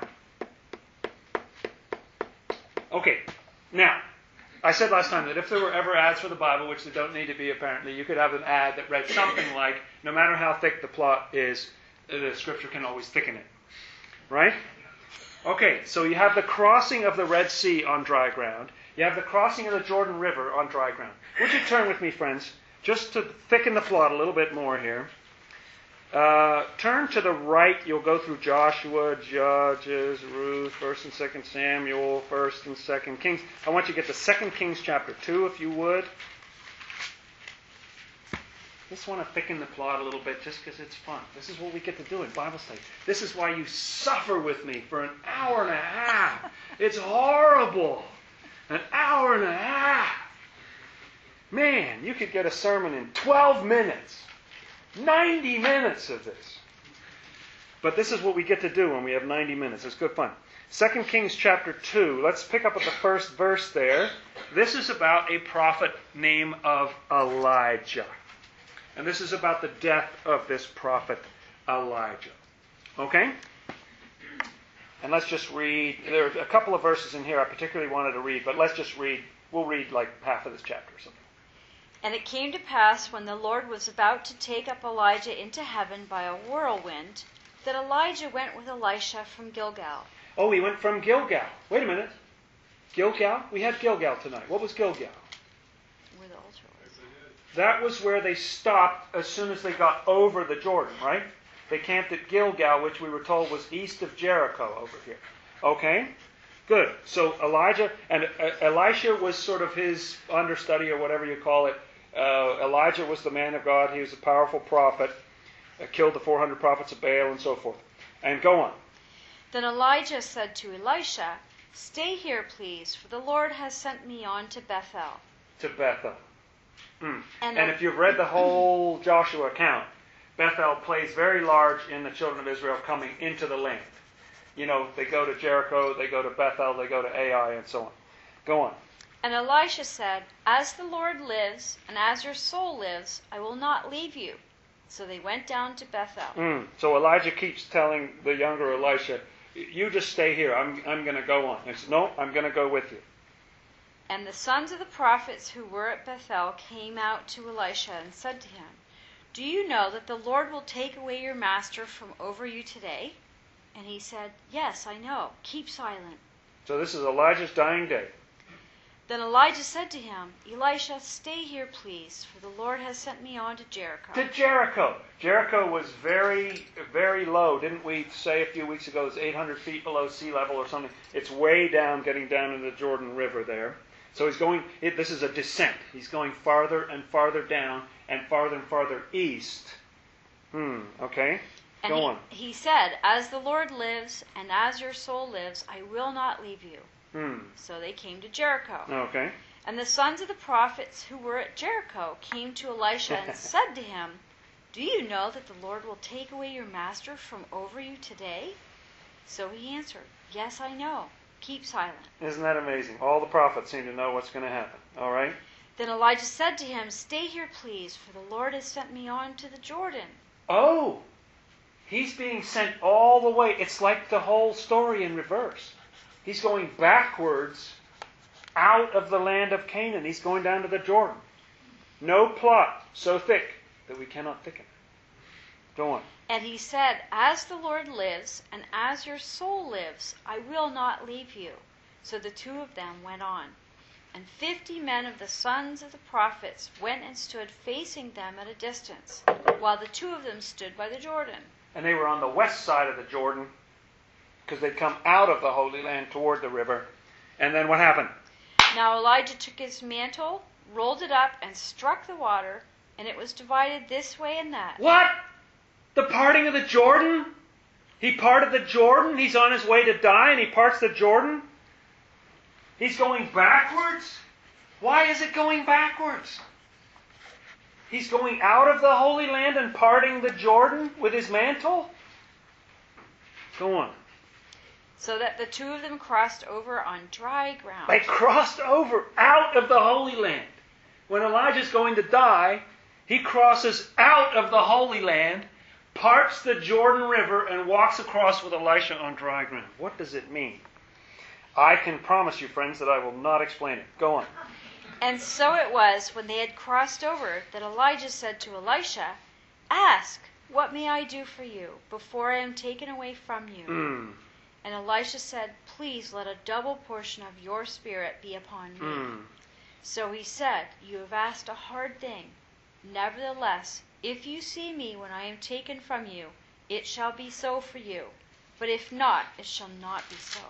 okay, now, I said last time that if there were ever ads for the Bible, which there don't need to be apparently, you could have an ad that read something like, no matter how thick the plot is, the Scripture can always thicken it. Right? Okay, so you have the crossing of the Red Sea on dry ground. You have the crossing of the Jordan River on dry ground. Would you turn with me, friends, just to thicken the plot a little bit more here. Uh, turn to the right. You'll go through Joshua, Judges, Ruth, First and Second Samuel, First and Second Kings. I want you to get to Second Kings chapter two, if you would. Just want to thicken the plot a little bit just because it's fun. This is what we get to do in Bible study. This is why you suffer with me for an hour and a half. It's horrible. An hour and a half. Man, you could get a sermon in twelve minutes. ninety minutes of this. But this is what we get to do when we have ninety minutes. It's good fun. Second Kings chapter two. Let's pick up at the first verse there. This is about a prophet named of Elijah. And this is about the death of this prophet Elijah. Okay? And let's just read. There are a couple of verses in here I particularly wanted to read, but let's just read. We'll read like half of this chapter or something. And it came to pass, when the Lord was about to take up Elijah into heaven by a whirlwind, that Elijah went with Elisha from Gilgal. Oh, he went from Gilgal. Wait a minute. Gilgal? We had Gilgal tonight. What was Gilgal? Where the altar was. That was where they stopped as soon as they got over the Jordan, right? They camped at Gilgal, which we were told was east of Jericho over here. Okay? Good. So Elijah, and uh, Elisha was sort of his understudy or whatever you call it. Uh, Elijah was the man of God. He was a powerful prophet. Uh, killed the four hundred prophets of Baal and so forth. And go on. Then Elijah said to Elisha, "Stay here, please, for the Lord has sent me on to Bethel." To Bethel. Mm. And, and if you've read the whole Joshua account, Bethel plays very large in the children of Israel coming into the land. You know, they go to Jericho, they go to Bethel, they go to Ai, and so on. Go on. And Elisha said, "As the Lord lives, and as your soul lives, I will not leave you." So they went down to Bethel. Mm. So Elijah keeps telling the younger Elisha, "You just stay here. I'm I'm going to go on." He says, "No, I'm going to go with you." And the sons of the prophets who were at Bethel came out to Elisha and said to him, "Do you know that the Lord will take away your master from over you today?" And he said, "Yes, I know. Keep silent." So this is Elijah's dying day. Then Elijah said to him, Elisha, stay here, please, for the Lord has sent me on to Jericho. To Jericho. Jericho was very, very low. Didn't we say a few weeks ago it's eight hundred feet below sea level or something? It's way down, getting down into the Jordan River there. So he's going, it, this is a descent. He's going farther and farther down and farther and farther east. Hmm, okay. And Go he, on. he said, as the Lord lives and as your soul lives, I will not leave you. Hmm, So they came to Jericho. okay. And the sons of the prophets who were at Jericho came to Elisha and said to him, do you know that the Lord will take away your master from over you today? So he answered, yes, I know. Keep silent. Isn't that amazing? All the prophets seem to know what's going to happen. All right? Then Elijah said to him, stay here, please, for the Lord has sent me on to the Jordan. Oh, he's being sent all the way. It's like the whole story in reverse. He's going backwards out of the land of Canaan. He's going down to the Jordan. No plot so thick that we cannot thicken it. Go on. And he said, as the Lord lives and as your soul lives, I will not leave you. So the two of them went on. And fifty men of the sons of the prophets went and stood facing them at a distance, while the two of them stood by the Jordan. And they were on the west side of the Jordan, because they'd come out of the Holy Land toward the river. And then what happened? Now Elijah took his mantle, rolled it up, and struck the water, and it was divided this way and that. What? The parting of the Jordan? He parted the Jordan? He's on his way to die and he parts the Jordan? He's going backwards? Why is it going backwards? He's going out of the Holy Land and parting the Jordan with his mantle? Go on. So that the two of them crossed over on dry ground. They crossed over out of the Holy Land. When Elijah's going to die, he crosses out of the Holy Land, parts the Jordan River, and walks across with Elisha on dry ground. What does it mean? I can promise you, friends, that I will not explain it. Go on. And so it was, when they had crossed over, that Elijah said to Elisha, ask, what may I do for you, before I am taken away from you? Mm. And Elisha said, please let a double portion of your spirit be upon me. Mm. So he said, you have asked a hard thing. Nevertheless, if you see me when I am taken from you, it shall be so for you. But if not, it shall not be so.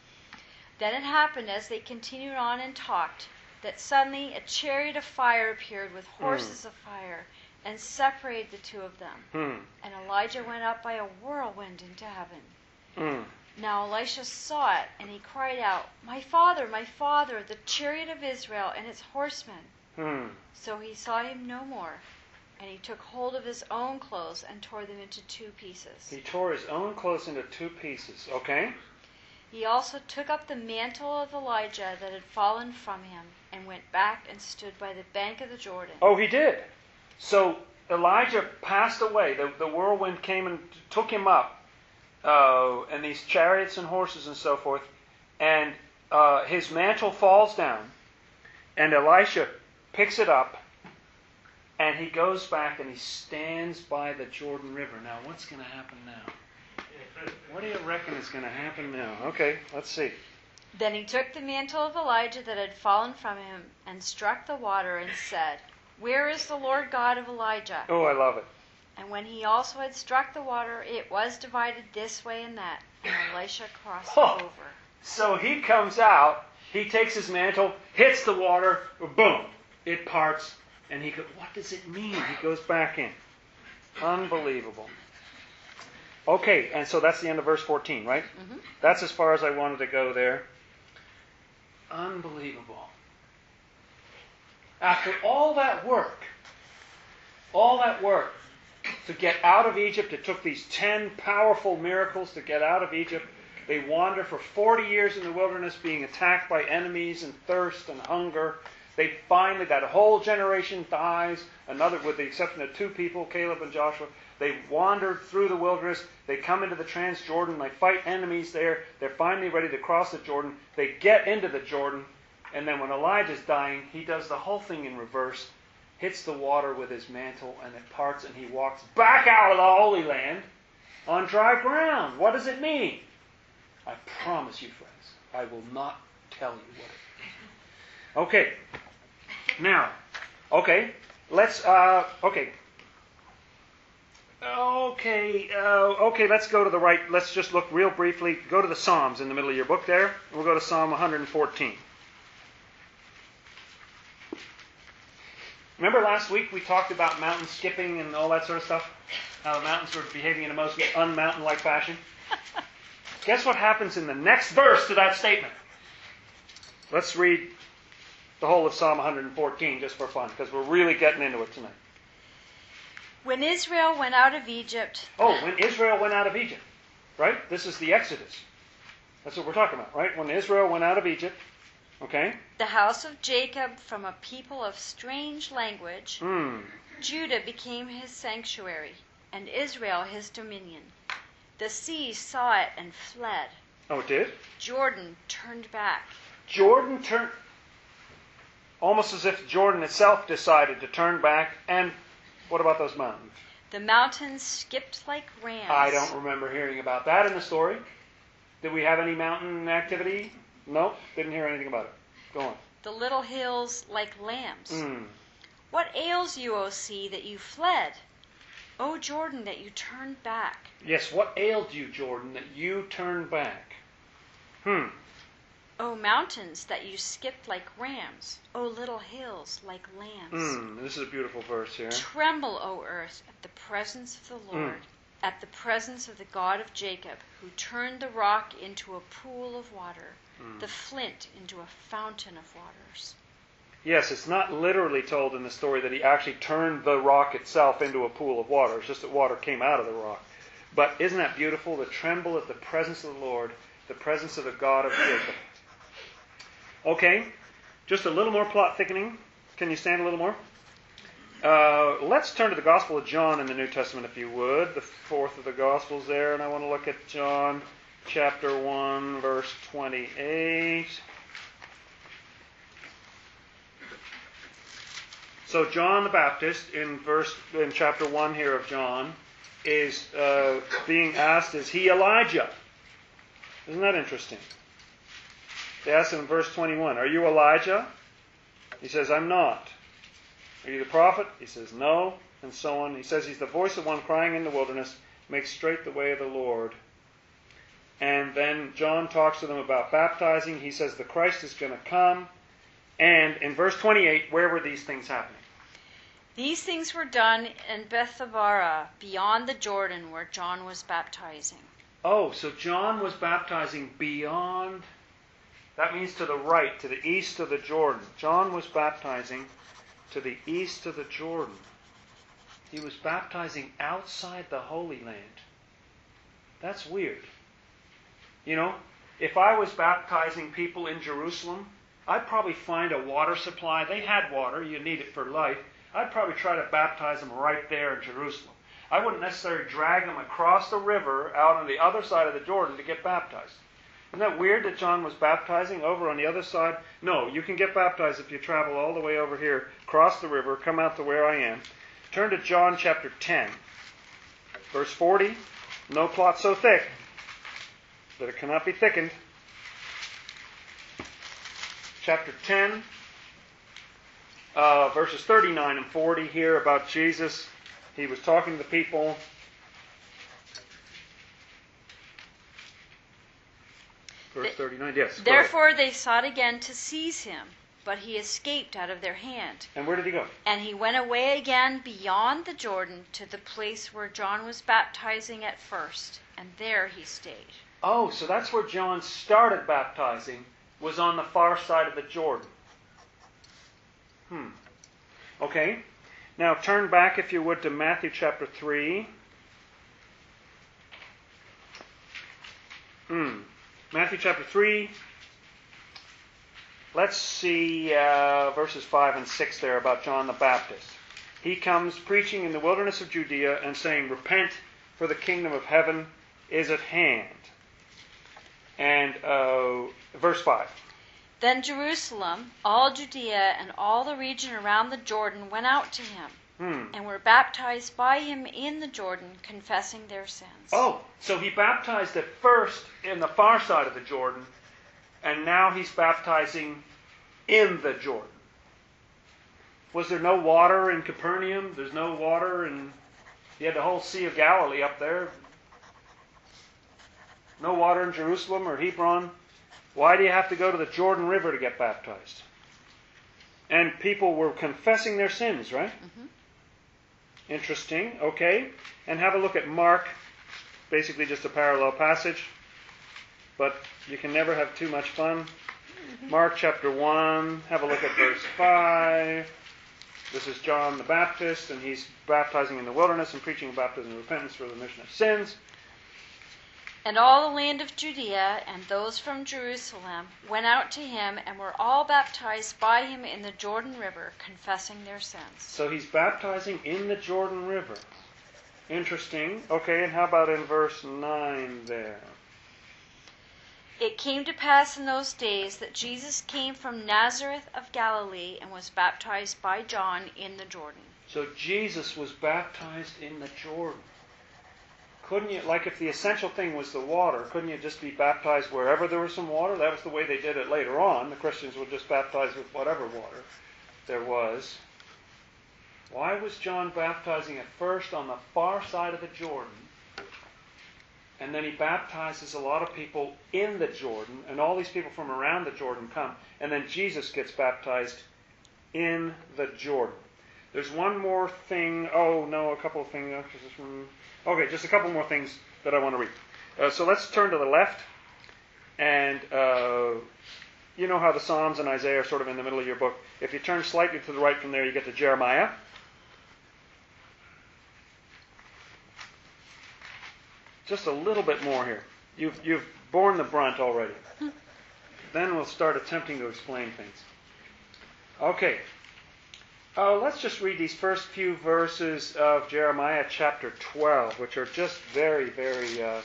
Then it happened, as they continued on and talked, that suddenly a chariot of fire appeared with horses mm. of fire, and separated the two of them. Mm. And Elijah went up by a whirlwind into heaven. Mm. Now Elisha saw it, and he cried out, my father, my father, the chariot of Israel and its horsemen. Mm. So he saw him no more, and he took hold of his own clothes and tore them into two pieces. He tore his own clothes into two pieces. Okay? He also took up the mantle of Elijah that had fallen from him, and went back and stood by the bank of the Jordan. Oh, he did. So Elijah passed away. The, the whirlwind came and took him up, uh, and these chariots and horses and so forth, and uh, his mantle falls down, and Elisha picks it up, and he goes back and he stands by the Jordan River. Now, what's going to happen now? What do you reckon is going to happen now? Okay, let's see. Then he took the mantle of Elijah that had fallen from him, and struck the water, and said, where is the Lord God of Elijah? Oh, I love it. And when he also had struck the water, it was divided this way and that, and Elisha crossed Oh. over. So he comes out, he takes his mantle, hits the water, boom, it parts, and he goes, what does it mean? He goes back in. Unbelievable. Okay, and so that's the end of verse fourteen, right? Mm-hmm. That's as far as I wanted to go there. Unbelievable. After all that work, all that work to get out of Egypt, it took these ten powerful miracles to get out of Egypt. They wander for forty years in the wilderness, being attacked by enemies and thirst and hunger. They finally, that whole generation dies, another, with the exception of two people, Caleb and Joshua. They wandered through the wilderness. They come into the Transjordan. They fight enemies there. They're finally ready to cross the Jordan. They get into the Jordan. And then when Elijah's dying, he does the whole thing in reverse, hits the water with his mantle, and it parts, and he walks back out of the Holy Land on dry ground. What does it mean? I promise you, friends, I will not tell you what it means. Okay. Now, okay, let's, uh, okay. Okay, uh, okay, let's go to the right. Let's just look real briefly. Go to the Psalms in the middle of your book there. We'll go to Psalm one hundred fourteen. Remember last week we talked about mountain skipping and all that sort of stuff? How the mountains were behaving in a most un-mountain-like fashion? Guess what happens in the next verse to that statement? Let's read the whole of Psalm one hundred fourteen just for fun, because we're really getting into it tonight. When Israel went out of Egypt. Oh, when Israel went out of Egypt, right? This is the Exodus. That's what we're talking about, right? When Israel went out of Egypt, okay? The house of Jacob from a people of strange language. Hmm. Judah became his sanctuary, and Israel his dominion. The sea saw it and fled. Oh, it did? Jordan turned back. Jordan turned, almost as if Jordan itself decided to turn back. And what about those mountains? The mountains skipped like rams. I don't remember hearing about that in the story. Did we have any mountain activity? Nope, didn't hear anything about it. Go on. The little hills like lambs. Mm. What ails you, O sea, that you fled? O Jordan, that you turned back? Yes, what ailed you, Jordan, that you turned back? Hmm. O mountains, that you skipped like rams. O little hills like lambs. Mm. This is a beautiful verse here. Tremble, O earth, at the presence of the Lord, Mm. at the presence of the God of Jacob, who turned the rock into a pool of water, Mm. the flint into a fountain of waters. Yes, it's not literally told in the story that he actually turned the rock itself into a pool of water. It's just that water came out of the rock. But isn't that beautiful? To tremble at the presence of the Lord, the presence of the God of Jacob. Okay, just a little more plot thickening. Can you stand a little more? Uh, let's turn to the Gospel of John in the New Testament, if you would. The fourth of the Gospels there. And I want to look at John chapter one, verse twenty-eight. So John the Baptist, in verse in chapter one here of John, is uh, being asked, is he Elijah? Isn't that interesting? They ask him in verse twenty-one, are you Elijah? He says, I'm not. Are you the prophet? He says, no, and so on. He says he's the voice of one crying in the wilderness, make straight the way of the Lord. And then John talks to them about baptizing. He says the Christ is going to come. And in verse twenty-eight, where were these things happening? These things were done in Bethabara, beyond the Jordan, where John was baptizing. Oh, so John was baptizing beyond, that means to the right, to the east of the Jordan. John was baptizing to the east of the Jordan. He was baptizing outside the Holy Land. That's weird. You know, if I was baptizing people in Jerusalem, I'd probably find a water supply. They had water. You need it for life. I'd probably try to baptize them right there in Jerusalem. I wouldn't necessarily drag them across the river out on the other side of the Jordan to get baptized. Isn't that weird that John was baptizing over on the other side? No, you can get baptized if you travel all the way over here, cross the river, come out to where I am. Turn to John chapter ten, verse forty. No plot so thick that it cannot be thickened. Chapter ten, uh, verses thirty-nine and forty here about Jesus. He was talking to the people. Verse thirty-nine, yes. go ahead. Therefore they sought again to seize him, but he escaped out of their hand. And where did he go? And he went away again beyond the Jordan to the place where John was baptizing at first, and there he stayed. Oh, so that's where John started baptizing, was on the far side of the Jordan. Hmm. Okay. Now turn back, if you would, to Matthew chapter three. Hmm. Matthew chapter three. Let's see uh, verses five and six there about John the Baptist. He comes preaching in the wilderness of Judea and saying, repent, for the kingdom of heaven is at hand. And uh, verse five. Then Jerusalem, all Judea, and all the region around the Jordan went out to him, Hmm. and were baptized by him in the Jordan, confessing their sins. Oh, so he baptized at first in the far side of the Jordan, and now he's baptizing in the Jordan. Was there no water in Capernaum? There's no water in... You had the whole Sea of Galilee up there. No water in Jerusalem or Hebron. Why do you have to go to the Jordan River to get baptized? And people were confessing their sins, right? Mm-hmm. Interesting. Okay. And have a look at Mark. Basically just a parallel passage. But you can never have too much fun. Mm-hmm. Mark chapter one. Have a look at verse five. This is John the Baptist, and he's baptizing in the wilderness and preaching baptism of repentance for the remission of sins. And all the land of Judea and those from Jerusalem went out to him and were all baptized by him in the Jordan River, confessing their sins. So he's baptizing in the Jordan River. Interesting. Okay, and how about in verse nine there? It came to pass in those days that Jesus came from Nazareth of Galilee and was baptized by John in the Jordan. So Jesus was baptized in the Jordan. Couldn't you, like if the essential thing was the water, couldn't you just be baptized wherever there was some water? That was the way they did it later on. The Christians would just baptize with whatever water there was. Why was John baptizing at first on the far side of the Jordan? And then he baptizes a lot of people in the Jordan, and all these people from around the Jordan come. And then Jesus gets baptized in the Jordan. There's one more thing. Oh, no, a couple of things. Okay, just a couple more things that I want to read. Uh, so let's turn to the left. And uh, you know how the Psalms and Isaiah are sort of in the middle of your book. If you turn slightly to the right from there, you get to Jeremiah. Just a little bit more here. You've, you've borne the brunt already. Then we'll start attempting to explain things. Okay. Uh, let's just read these first few verses of Jeremiah chapter twelve, which are just very, very... Uh,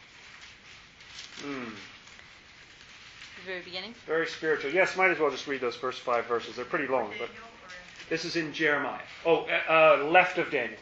mm, The very beginning? very spiritual. Yes, might as well just read those first five verses. They're pretty long, but this is in Jeremiah. Oh, uh, uh, left of Daniel.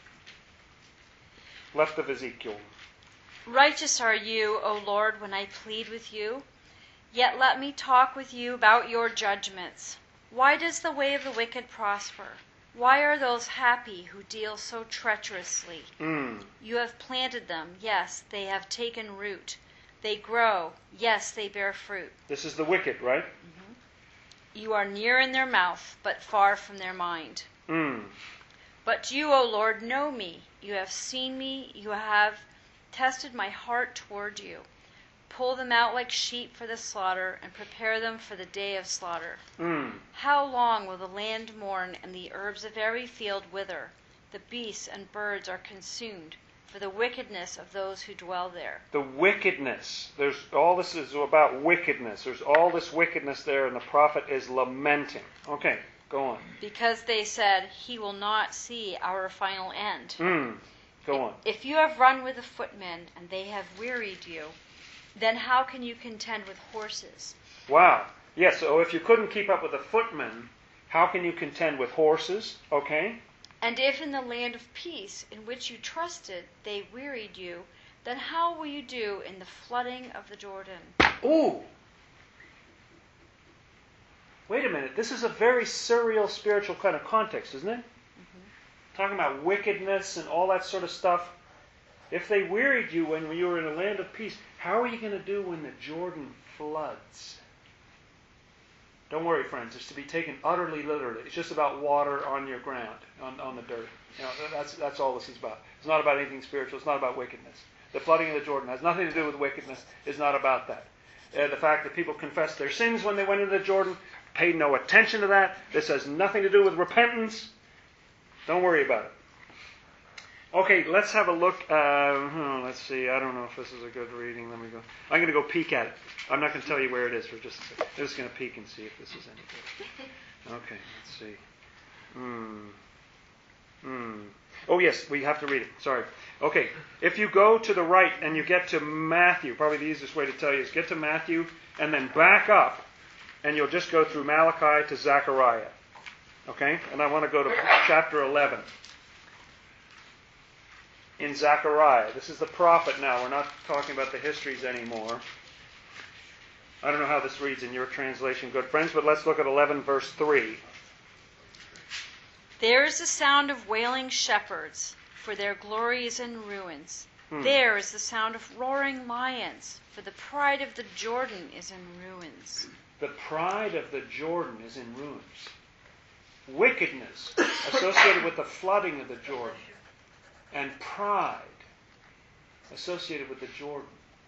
Left of Ezekiel. Righteous are you, O Lord, when I plead with you. Yet let me talk with you about your judgments. Why does the way of the wicked prosper? Why are those happy who deal so treacherously? Mm. You have planted them, yes, they have taken root. They grow, yes, they bear fruit. This is the wicked, right? Mm-hmm. You are near in their mouth, but far from their mind. Mm. But you, O Lord, know me. You have seen me. You have tested my heart toward you. Pull them out like sheep for the slaughter, and prepare them for the day of slaughter. Mm. How long will the land mourn, and the herbs of every field wither? The beasts and birds are consumed, for the wickedness of those who dwell there. The wickedness. There's all this is about wickedness. There's all this wickedness there, and the prophet is lamenting. Okay, go on. Because they said, he will not see our final end. Mm. Go on. If you have run with the footmen, and they have wearied you, then how can you contend with horses? Wow. Yes, so if you couldn't keep up with the footmen, how can you contend with horses? Okay. And if in the land of peace in which you trusted they wearied you, then how will you do in the flooding of the Jordan? Ooh. Wait a minute. This is a very surreal spiritual kind of context, isn't it? Mm-hmm. Talking about wickedness and all that sort of stuff. If they wearied you when you were in a land of peace, how are you going to do when the Jordan floods? Don't worry, friends. It's to be taken utterly literally. It's just about water on your ground, on, on the dirt. You know, that's that's all this is about. It's not about anything spiritual. It's not about wickedness. The flooding of the Jordan has nothing to do with wickedness. It's not about that. Uh, the fact that people confessed their sins when they went into the Jordan, paid no attention to that. This has nothing to do with repentance. Don't worry about it. Okay, let's have a look. Uh, hmm, let's see. I don't know if this is a good reading. Let me go. I'm going to go peek at it. I'm not going to tell you where it is for just a second. I'm just going to peek and see if this is any good. Okay, let's see. Hmm. Hmm. Oh, yes, we have to read it. Sorry. Okay, if you go to the right and you get to Matthew, probably the easiest way to tell you is get to Matthew and then back up, and you'll just go through Malachi to Zechariah. Okay? And I want to go to chapter eleven. In Zechariah. This is the prophet now. We're not talking about the histories anymore. I don't know how this reads in your translation, good friends, but let's look at eleven verse three. There is the sound of wailing shepherds, for their glory is in ruins. Hmm. There is the sound of roaring lions, for the pride of the Jordan is in ruins. The pride of the Jordan is in ruins. Wickedness associated with the flooding of the Jordan, and pride associated with the Jordan.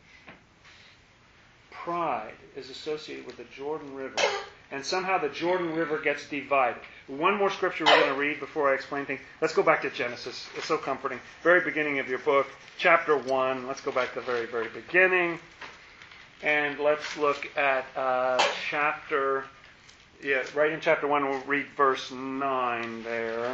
Pride is associated with the Jordan River, and somehow the Jordan River gets divided. One more scripture we're going to read before I explain things. Let's go back to Genesis. It's so comforting. Very beginning of your book, chapter one. Let's go back to the very, very beginning. And let's look at uh, chapter, yeah, right in chapter one, we'll read verse nine there.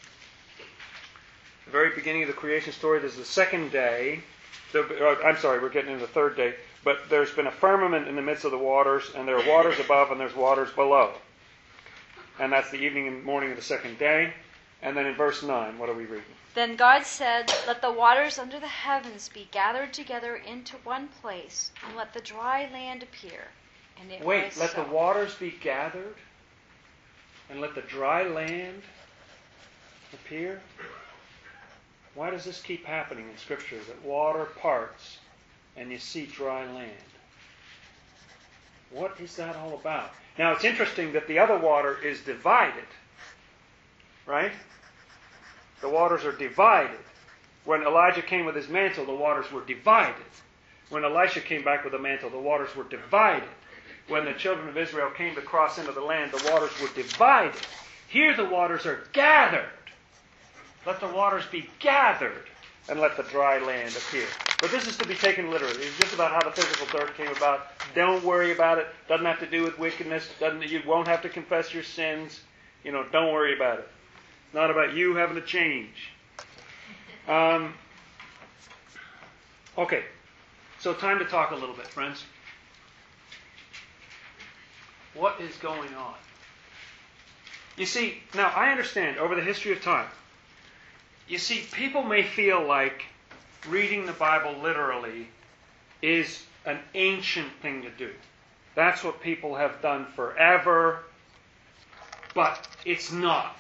The very beginning of the creation story, there's the second day. The, uh, I'm sorry, we're getting into the third day. But there's been a firmament in the midst of the waters, and there are waters above, and there's waters below. And that's the evening and morning of the second day. And then in verse nine, what are we reading? Then God said, "Let the waters under the heavens be gathered together into one place, and let the dry land appear." And it Wait, was let so. the waters be gathered, and let the dry land appear? Why does this keep happening in Scripture, that water parts and you see dry land? What is that all about? Now, it's interesting that the other water is divided, right? The waters are divided. When Elijah came with his mantle, the waters were divided. When Elisha came back with a mantle, the waters were divided. When the children of Israel came to cross into the land, the waters were divided. Here the waters are gathered. Let the waters be gathered, and let the dry land appear. But this is to be taken literally. It's just about how the physical dirt came about. Don't worry about it. Doesn't have to do with wickedness. Doesn't you won't have to confess your sins. You know, don't worry about it. It's not about you having to change. Um, okay, so time to talk a little bit, friends. What is going on? You see, now I understand over the history of time. You see, people may feel like reading the Bible literally is an ancient thing to do. That's what people have done forever, but it's not.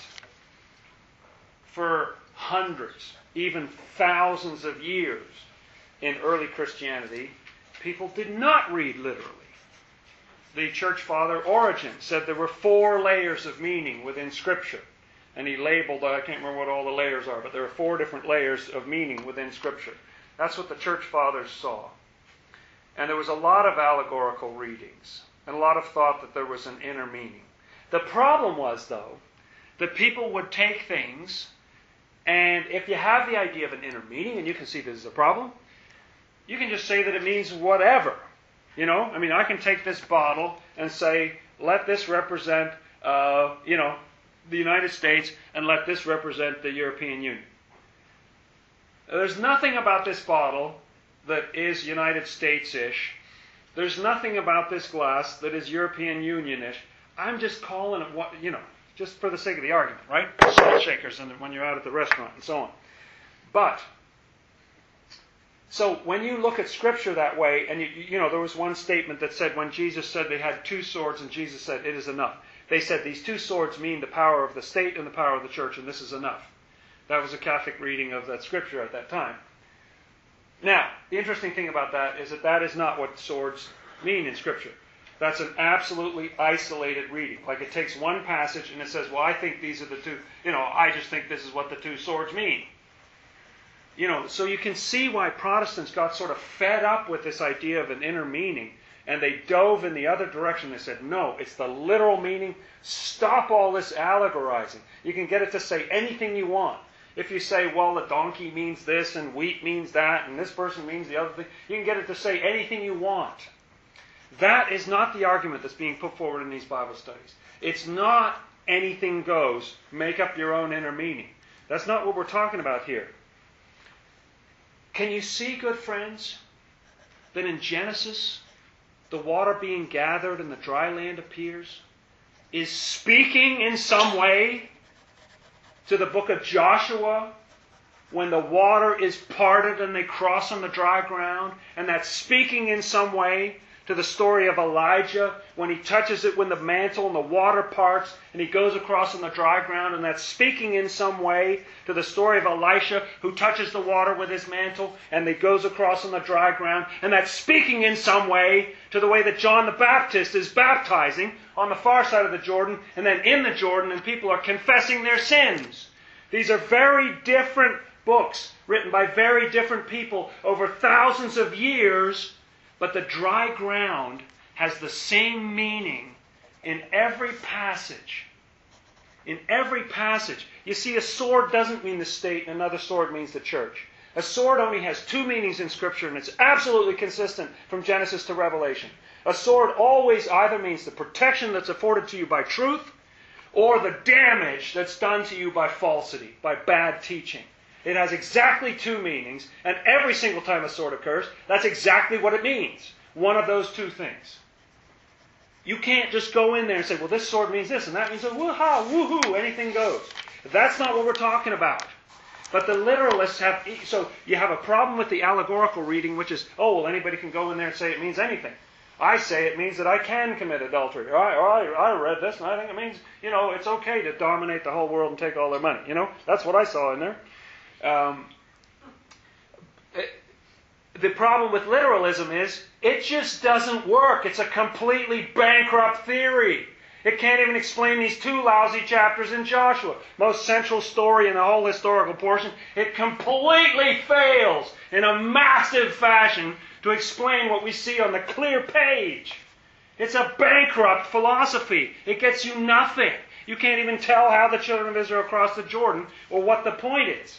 For hundreds, even thousands of years in early Christianity, people did not read literally. The church father Origen said there were four layers of meaning within Scripture. And he labeled, I can't remember what all the layers are, but there are four different layers of meaning within Scripture. That's what the church fathers saw. And there was a lot of allegorical readings, and a lot of thought that there was an inner meaning. The problem was, though, that people would take things, and if you have the idea of an inner meaning, and you can see this is a problem, you can just say that it means whatever. You know, I mean, I can take this bottle and say, let this represent, uh, you know, the United States, and let this represent the European Union. There's nothing about this bottle that is United States-ish. There's nothing about this glass that is European Union-ish. I'm just calling it what, you know, just for the sake of the argument, right? Salt shakers and when you're out at the restaurant and so on. But, so when you look at Scripture that way, and you, you know, there was one statement that said when Jesus said they had two swords and Jesus said it is enough. They said these two swords mean the power of the state and the power of the church, and this is enough. That was a Catholic reading of that Scripture at that time. Now, the interesting thing about that is that that is not what swords mean in Scripture. That's an absolutely isolated reading. Like it takes one passage and it says, well, I think these are the two, you know, I just think this is what the two swords mean. You know, so you can see why Protestants got sort of fed up with this idea of an inner meaning. And they dove in the other direction. They said, no, it's the literal meaning. Stop all this allegorizing. You can get it to say anything you want. If you say, well, a donkey means this, and wheat means that, and this person means the other thing, you can get it to say anything you want. That is not the argument that's being put forward in these Bible studies. It's not anything goes, make up your own inner meaning. That's not what we're talking about here. Can you see, good friends, that in Genesis, the water being gathered and the dry land appears, is speaking in some way to the book of Joshua when the water is parted and they cross on the dry ground, and that's speaking in some way to the story of Elijah when he touches it with the mantle and the water parts and he goes across on the dry ground, and that's speaking in some way to the story of Elisha who touches the water with his mantle and he goes across on the dry ground, and that's speaking in some way to the way that John the Baptist is baptizing on the far side of the Jordan and then in the Jordan, and people are confessing their sins. These are very different books written by very different people over thousands of years. But the dry ground has the same meaning in every passage. In every passage. You see, a sword doesn't mean the state and another sword means the church. A sword only has two meanings in Scripture, and it's absolutely consistent from Genesis to Revelation. A sword always either means the protection that's afforded to you by truth or the damage that's done to you by falsity, by bad teaching. It has exactly two meanings, and every single time a sword occurs, that's exactly what it means. One of those two things. You can't just go in there and say, well, this sword means this, and that means that, woo-ha, woohoo, anything goes. That's not what we're talking about. But the literalists have, so you have a problem with the allegorical reading, which is, oh, well, anybody can go in there and say it means anything. I say it means that I can commit adultery. Or I, or I, I read this, and I think it means, you know, it's okay to dominate the whole world and take all their money. You know, that's what I saw in there. Um, the problem with literalism is it just doesn't work. It's a completely bankrupt theory. It can't even explain these two lousy chapters in Joshua. Most central story in the whole historical portion. It completely fails in a massive fashion to explain what we see on the clear page. It's a bankrupt philosophy. It gets you nothing. You can't even tell how the children of Israel crossed the Jordan or what the point is.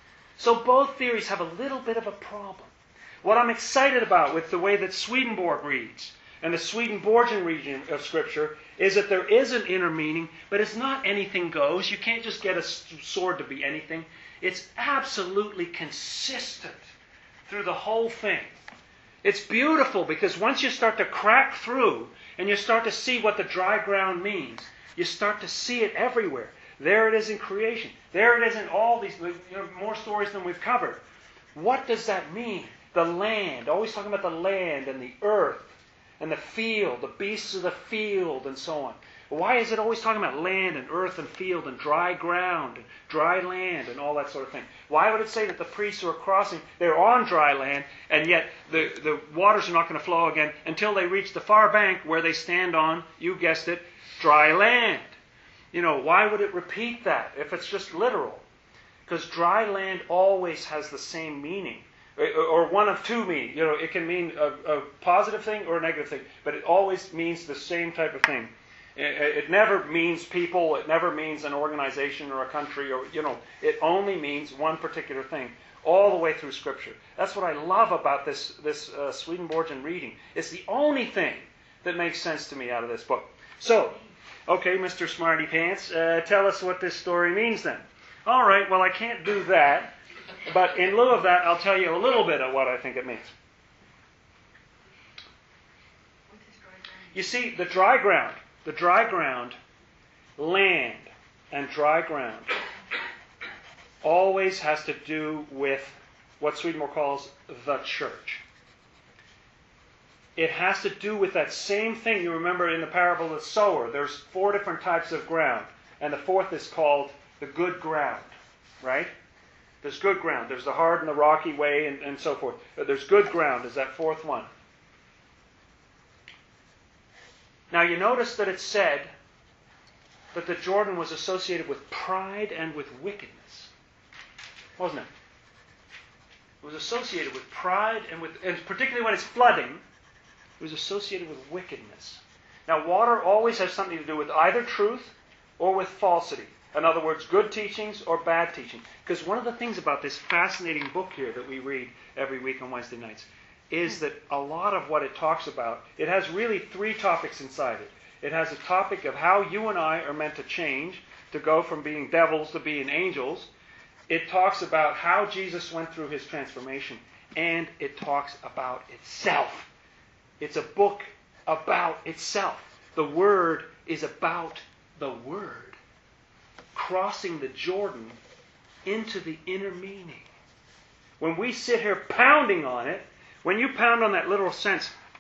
So both theories have a little bit of a problem. What I'm excited about with the way that Swedenborg reads and the Swedenborgian reading of Scripture is that there is an inner meaning, but it's not anything goes. You can't just get a sword to be anything. It's absolutely consistent through the whole thing. It's beautiful because once you start to crack through and you start to see what the dry ground means, you start to see it everywhere. There it is in creation. There it is in all these, you know, more stories than we've covered. What does that mean? The land, always talking about the land and the earth and the field, the beasts of the field and so on. Why is it always talking about land and earth and field and dry ground and dry land and all that sort of thing? Why would it say that the priests who are crossing, they're on dry land, and yet the, the waters are not going to flow again until they reach the far bank where they stand on, you guessed it, dry land? You know, why would it repeat that if it's just literal? Because dry land always has the same meaning. Or one of two meanings. You know, it can mean a, a positive thing or a negative thing, but it always means the same type of thing. It, it never means people. It never means an organization or a country. Or you know, it only means one particular thing all the way through Scripture. That's what I love about this this uh, Swedenborgian reading. It's the only thing that makes sense to me out of this book. So, okay, Mister Smarty Pants, uh, tell us what this story means then. All right. Well, I can't do that. But in lieu of that, I'll tell you a little bit of what I think it means. You see, the dry ground, the dry ground, land and dry ground always has to do with what Swedenborg calls the church. It has to do with that same thing you remember in the parable of the sower. There's four different types of ground, and the fourth is called the good ground, right? There's good ground. There's the hard and the rocky way and, and so forth. But there's good ground is that fourth one. Now you notice that it said that the Jordan was associated with pride and with wickedness. Wasn't it? It was associated with pride and with, and particularly when it's flooding, it was associated with wickedness. Now water always has something to do with either truth or with falsity. In other words, good teachings or bad teaching. Because one of the things about this fascinating book here that we read every week on Wednesday nights is that a lot of what it talks about, it has really three topics inside it. It has a topic of how you and I are meant to change, to go from being devils to being angels. It talks about how Jesus went through his transformation. And it talks about itself. It's a book about itself. The Word is about the Word. Crossing the Jordan into the inner meaning. When we sit here pounding on it, when you pound on that literal sense,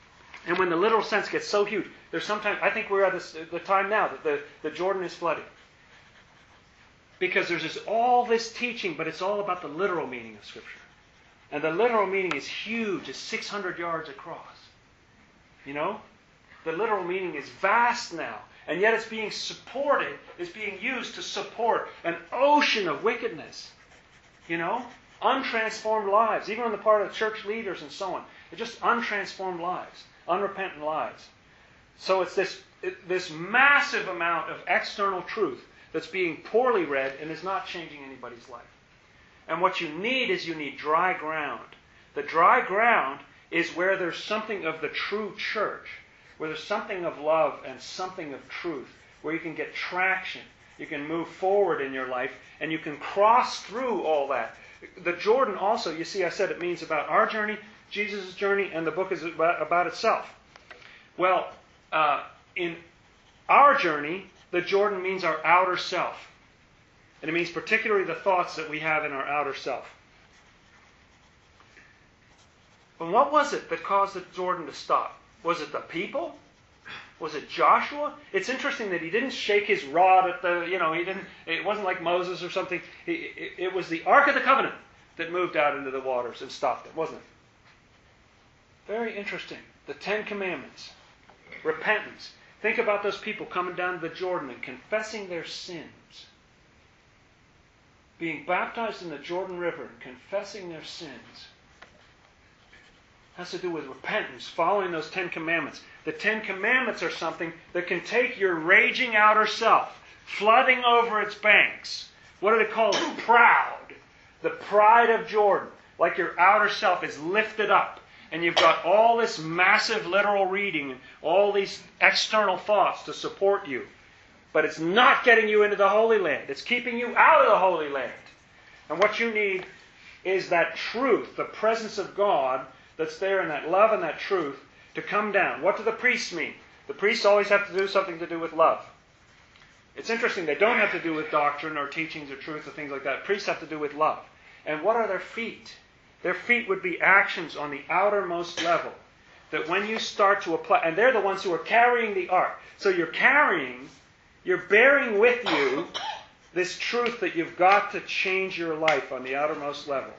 And when the literal sense gets so huge, there's sometimes, I think we're at this, the time now that the, the Jordan is flooding. Because there's this, all this teaching, but it's all about the literal meaning of Scripture. And the literal meaning is huge. It's six hundred yards across. You know? The literal meaning is vast now. And yet it's being supported, it's being used to support an ocean of wickedness. You know? Untransformed lives, even on the part of church leaders and so on. They're just untransformed lives, unrepentant lives. So it's this, it, this massive amount of external truth that's being poorly read and is not changing anybody's life. And what you need is you need dry ground. The dry ground is where there's something of the true church, where there's something of love and something of truth, where you can get traction, you can move forward in your life, and you can cross through all that. The Jordan also, you see, I said it means about our journey, Jesus' journey, and the book is about, about itself. Well, uh, in our journey, the Jordan means our outer self. And it means particularly the thoughts that we have in our outer self. And what was it that caused the Jordan to stop? Was it the people? Was it Joshua? It's interesting that he didn't shake his rod at the, you know, he didn't, it wasn't like Moses or something. He, it, it was the Ark of the Covenant that moved out into the waters and stopped it, wasn't it? Very interesting. The Ten Commandments. Repentance. Think about those people coming down to the Jordan and confessing their sins. Being baptized in the Jordan River and confessing their sins. Has to do with repentance, following those Ten Commandments. The Ten Commandments are something that can take your raging outer self, flooding over its banks. What do they call it? Proud. The pride of Jordan. Like your outer self is lifted up. And you've got all this massive literal reading and all these external thoughts to support you. But it's not getting you into the Holy Land. It's keeping you out of the Holy Land. And what you need is that truth, the presence of God that's there in that love and that truth to come down. What do the priests mean? The priests always have to do something to do with love. It's interesting, they don't have to do with doctrine or teachings or truth or things like that. Priests have to do with love. And what are their feet? Their feet would be actions on the outermost level. That when you start to apply, and they're the ones who are carrying the ark. So you're carrying, you're bearing with you this truth that you've got to change your life on the outermost level.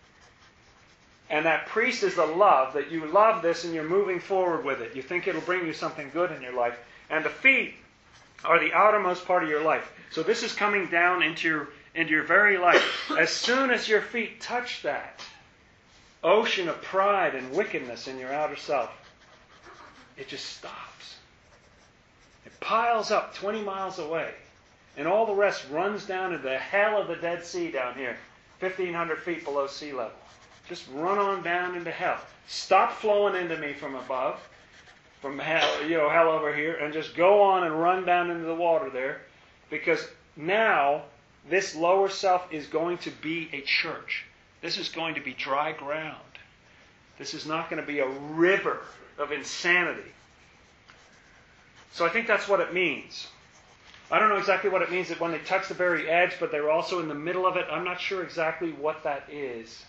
And that priest is the love, that you love this and you're moving forward with it. You think it'll bring you something good in your life. And the feet are the outermost part of your life. So this is coming down into your, into your very life. As soon as your feet touch that ocean of pride and wickedness in your outer self, it just stops. It piles up twenty miles away. And all the rest runs down into the hell of the Dead Sea down here, fifteen hundred feet below sea level. Just run on down into hell. Stop flowing into me from above, from hell, you know, hell over here, and just go on and run down into the water there, because now this lower self is going to be a church. This is going to be dry ground. This is not going to be a river of insanity. So I think that's what it means. I don't know exactly what it means that when they touch the very edge, but they're also in the middle of it. I'm not sure exactly what that is.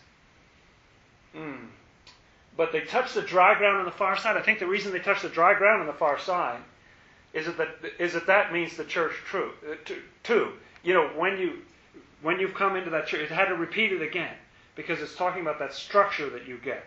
Mm. But they touch the dry ground on the far side. I think the reason they touch the dry ground on the far side is that, that, is that, that means the church true, uh, too. You know, when, you, when you've come into that church, it had to repeat it again because it's talking about that structure that you get.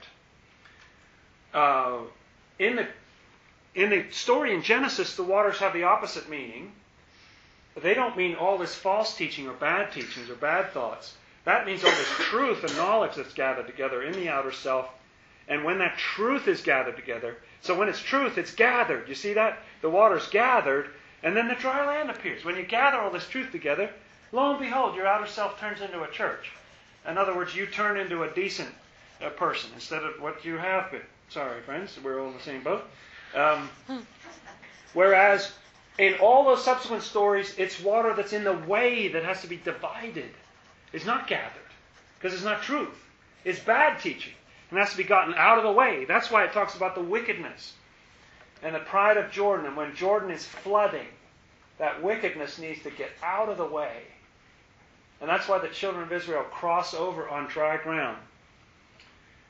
Uh, in the in the story in Genesis, the waters have the opposite meaning. They don't mean all this false teaching or bad teachings or bad thoughts. That means all this truth and knowledge that's gathered together in the outer self. And when that truth is gathered together, so when it's truth, it's gathered. You see that? The water's gathered, and then the dry land appears. When you gather all this truth together, lo and behold, your outer self turns into a church. In other words, you turn into a decent uh, person instead of what you have been. Sorry, friends, we're all in the same boat. Um, whereas in all those subsequent stories, it's water that's in the way that has to be divided. It's not gathered, because it's not truth. It's bad teaching, and has to be gotten out of the way. That's why it talks about the wickedness and the pride of Jordan. And when Jordan is flooding, that wickedness needs to get out of the way. And that's why the children of Israel cross over on dry ground.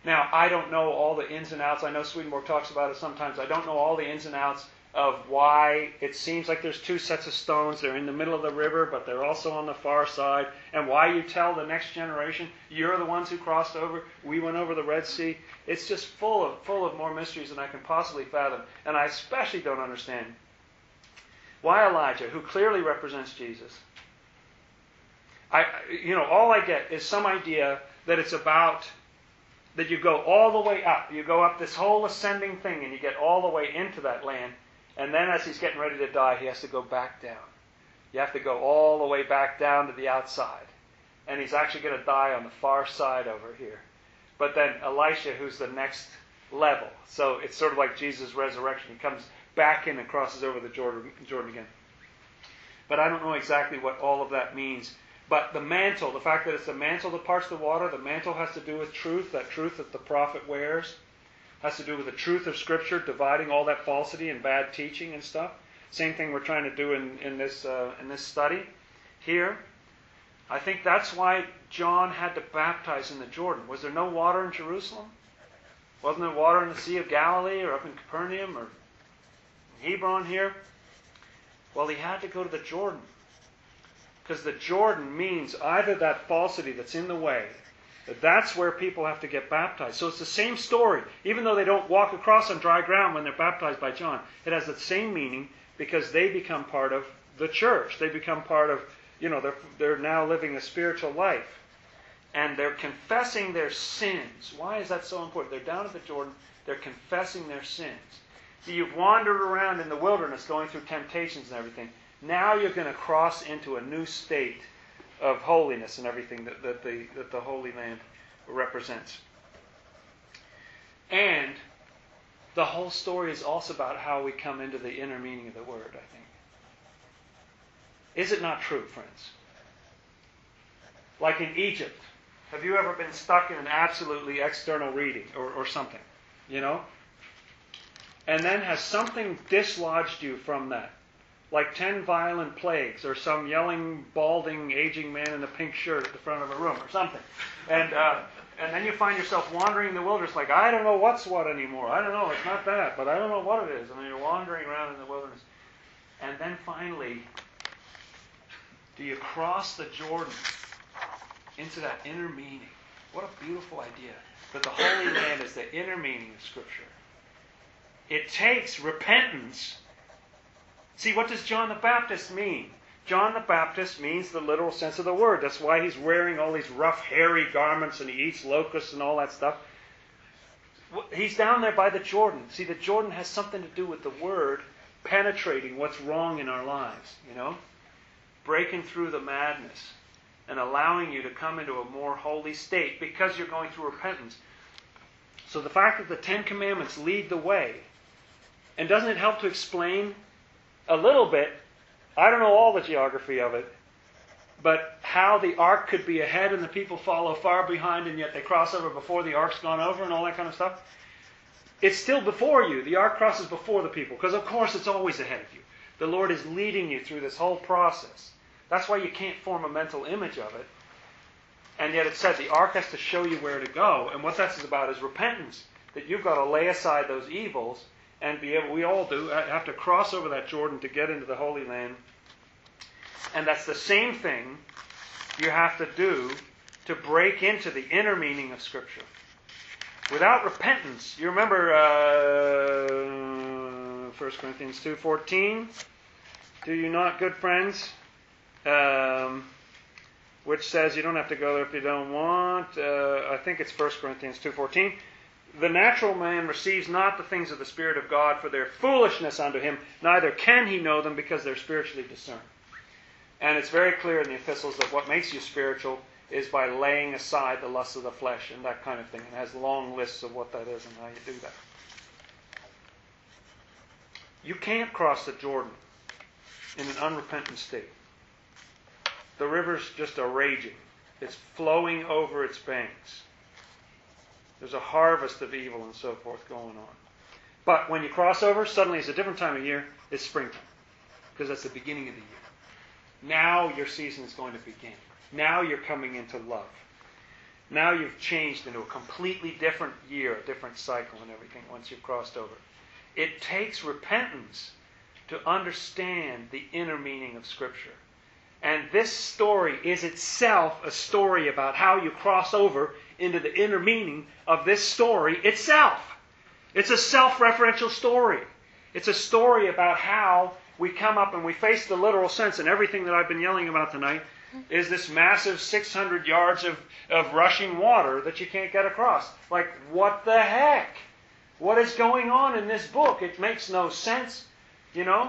Now, I don't know all the ins and outs. I know Swedenborg talks about it sometimes. I don't know all the ins and outs of why it seems like there's two sets of stones. They're in the middle of the river, but they're also on the far side. And why you tell the next generation, you're the ones who crossed over. We went over the Red Sea. It's just full of full of more mysteries than I can possibly fathom. And I especially don't understand why Elijah, who clearly represents Jesus, I, you know, all I get is some idea that it's about that you go all the way up. You go up this whole ascending thing, and you get all the way into that land. And then as he's getting ready to die, he has to go back down. You have to go all the way back down to the outside. And he's actually going to die on the far side over here. But then Elisha, who's the next level. So it's sort of like Jesus' resurrection. He comes back in and crosses over the Jordan, Jordan again. But I don't know exactly what all of that means. But the mantle, the fact that it's the mantle that parts the water, the mantle has to do with truth, that truth that the prophet wears. Has to do with the truth of Scripture, dividing all that falsity and bad teaching and stuff. Same thing we're trying to do in, in this uh, in this study here. I think that's why John had to baptize in the Jordan. Was there no water in Jerusalem? Wasn't there water in the Sea of Galilee or up in Capernaum or in Hebron here? Well, he had to go to the Jordan. Because the Jordan means either that falsity that's in the way, that that's where people have to get baptized. So it's the same story. Even though they don't walk across on dry ground when they're baptized by John, it has the same meaning because they become part of the church. They become part of, you know, they're, they're now living a spiritual life. And they're confessing their sins. Why is that so important? They're down at the Jordan. They're confessing their sins. See, you've wandered around in the wilderness going through temptations and everything. Now you're going to cross into a new state of holiness and everything that, that, the, that the Holy Land represents. And the whole story is also about how we come into the inner meaning of the Word, I think. Is it not true, friends? Like in Egypt, have you ever been stuck in an absolutely external reading or, or something, you know? And then has something dislodged you from that? Like ten violent plagues, or some yelling, balding, aging man in a pink shirt at the front of a room, or something. And uh, and then you find yourself wandering in the wilderness like, I don't know what's what anymore. I don't know, it's not that, but I don't know what it is. And then you're wandering around in the wilderness. And then finally, do you cross the Jordan into that inner meaning? What a beautiful idea. That the Holy Land is the inner meaning of Scripture. It takes repentance. See, what does John the Baptist mean? John the Baptist means the literal sense of the word. That's why he's wearing all these rough, hairy garments and he eats locusts and all that stuff. He's down there by the Jordan. See, the Jordan has something to do with the word penetrating what's wrong in our lives, you know? Breaking through the madness and allowing you to come into a more holy state because you're going through repentance. So the fact that the Ten Commandments lead the way, and doesn't it help to explain a little bit, I don't know all the geography of it, but how the ark could be ahead and the people follow far behind and yet they cross over before the ark's gone over and all that kind of stuff. It's still before you. The ark crosses before the people because, of course, it's always ahead of you. The Lord is leading you through this whole process. That's why you can't form a mental image of it. And yet it said the ark has to show you where to go. And what that's about is repentance. That you've got to lay aside those evils and be able, we all do, have to cross over that Jordan to get into the Holy Land. And that's the same thing you have to do to break into the inner meaning of Scripture. Without repentance, you remember uh, First Corinthians two fourteen? Do you not, good friends? Um, which says, you don't have to go there if you don't want. Uh, I think it's First Corinthians two fourteen. The natural man receives not the things of the Spirit of God, for their foolishness unto him, neither can he know them because they're spiritually discerned. And it's very clear in the epistles that what makes you spiritual is by laying aside the lusts of the flesh and that kind of thing. It has long lists of what that is and how you do that. You can't cross the Jordan in an unrepentant state. The river's just a raging. It's flowing over its banks. There's a harvest of evil and so forth going on. But when you cross over, suddenly it's a different time of year. It's springtime. Because that's the beginning of the year. Now your season is going to begin. Now you're coming into love. Now you've changed into a completely different year, a different cycle and everything once you've crossed over. It takes repentance to understand the inner meaning of Scripture. And this story is itself a story about how you cross over into the inner meaning of this story itself. It's a self-referential story. It's a story about how we come up and we face the literal sense, and everything that I've been yelling about tonight is this massive six hundred yards of, of rushing water that you can't get across. Like, what the heck? What is going on in this book? It makes no sense, you know?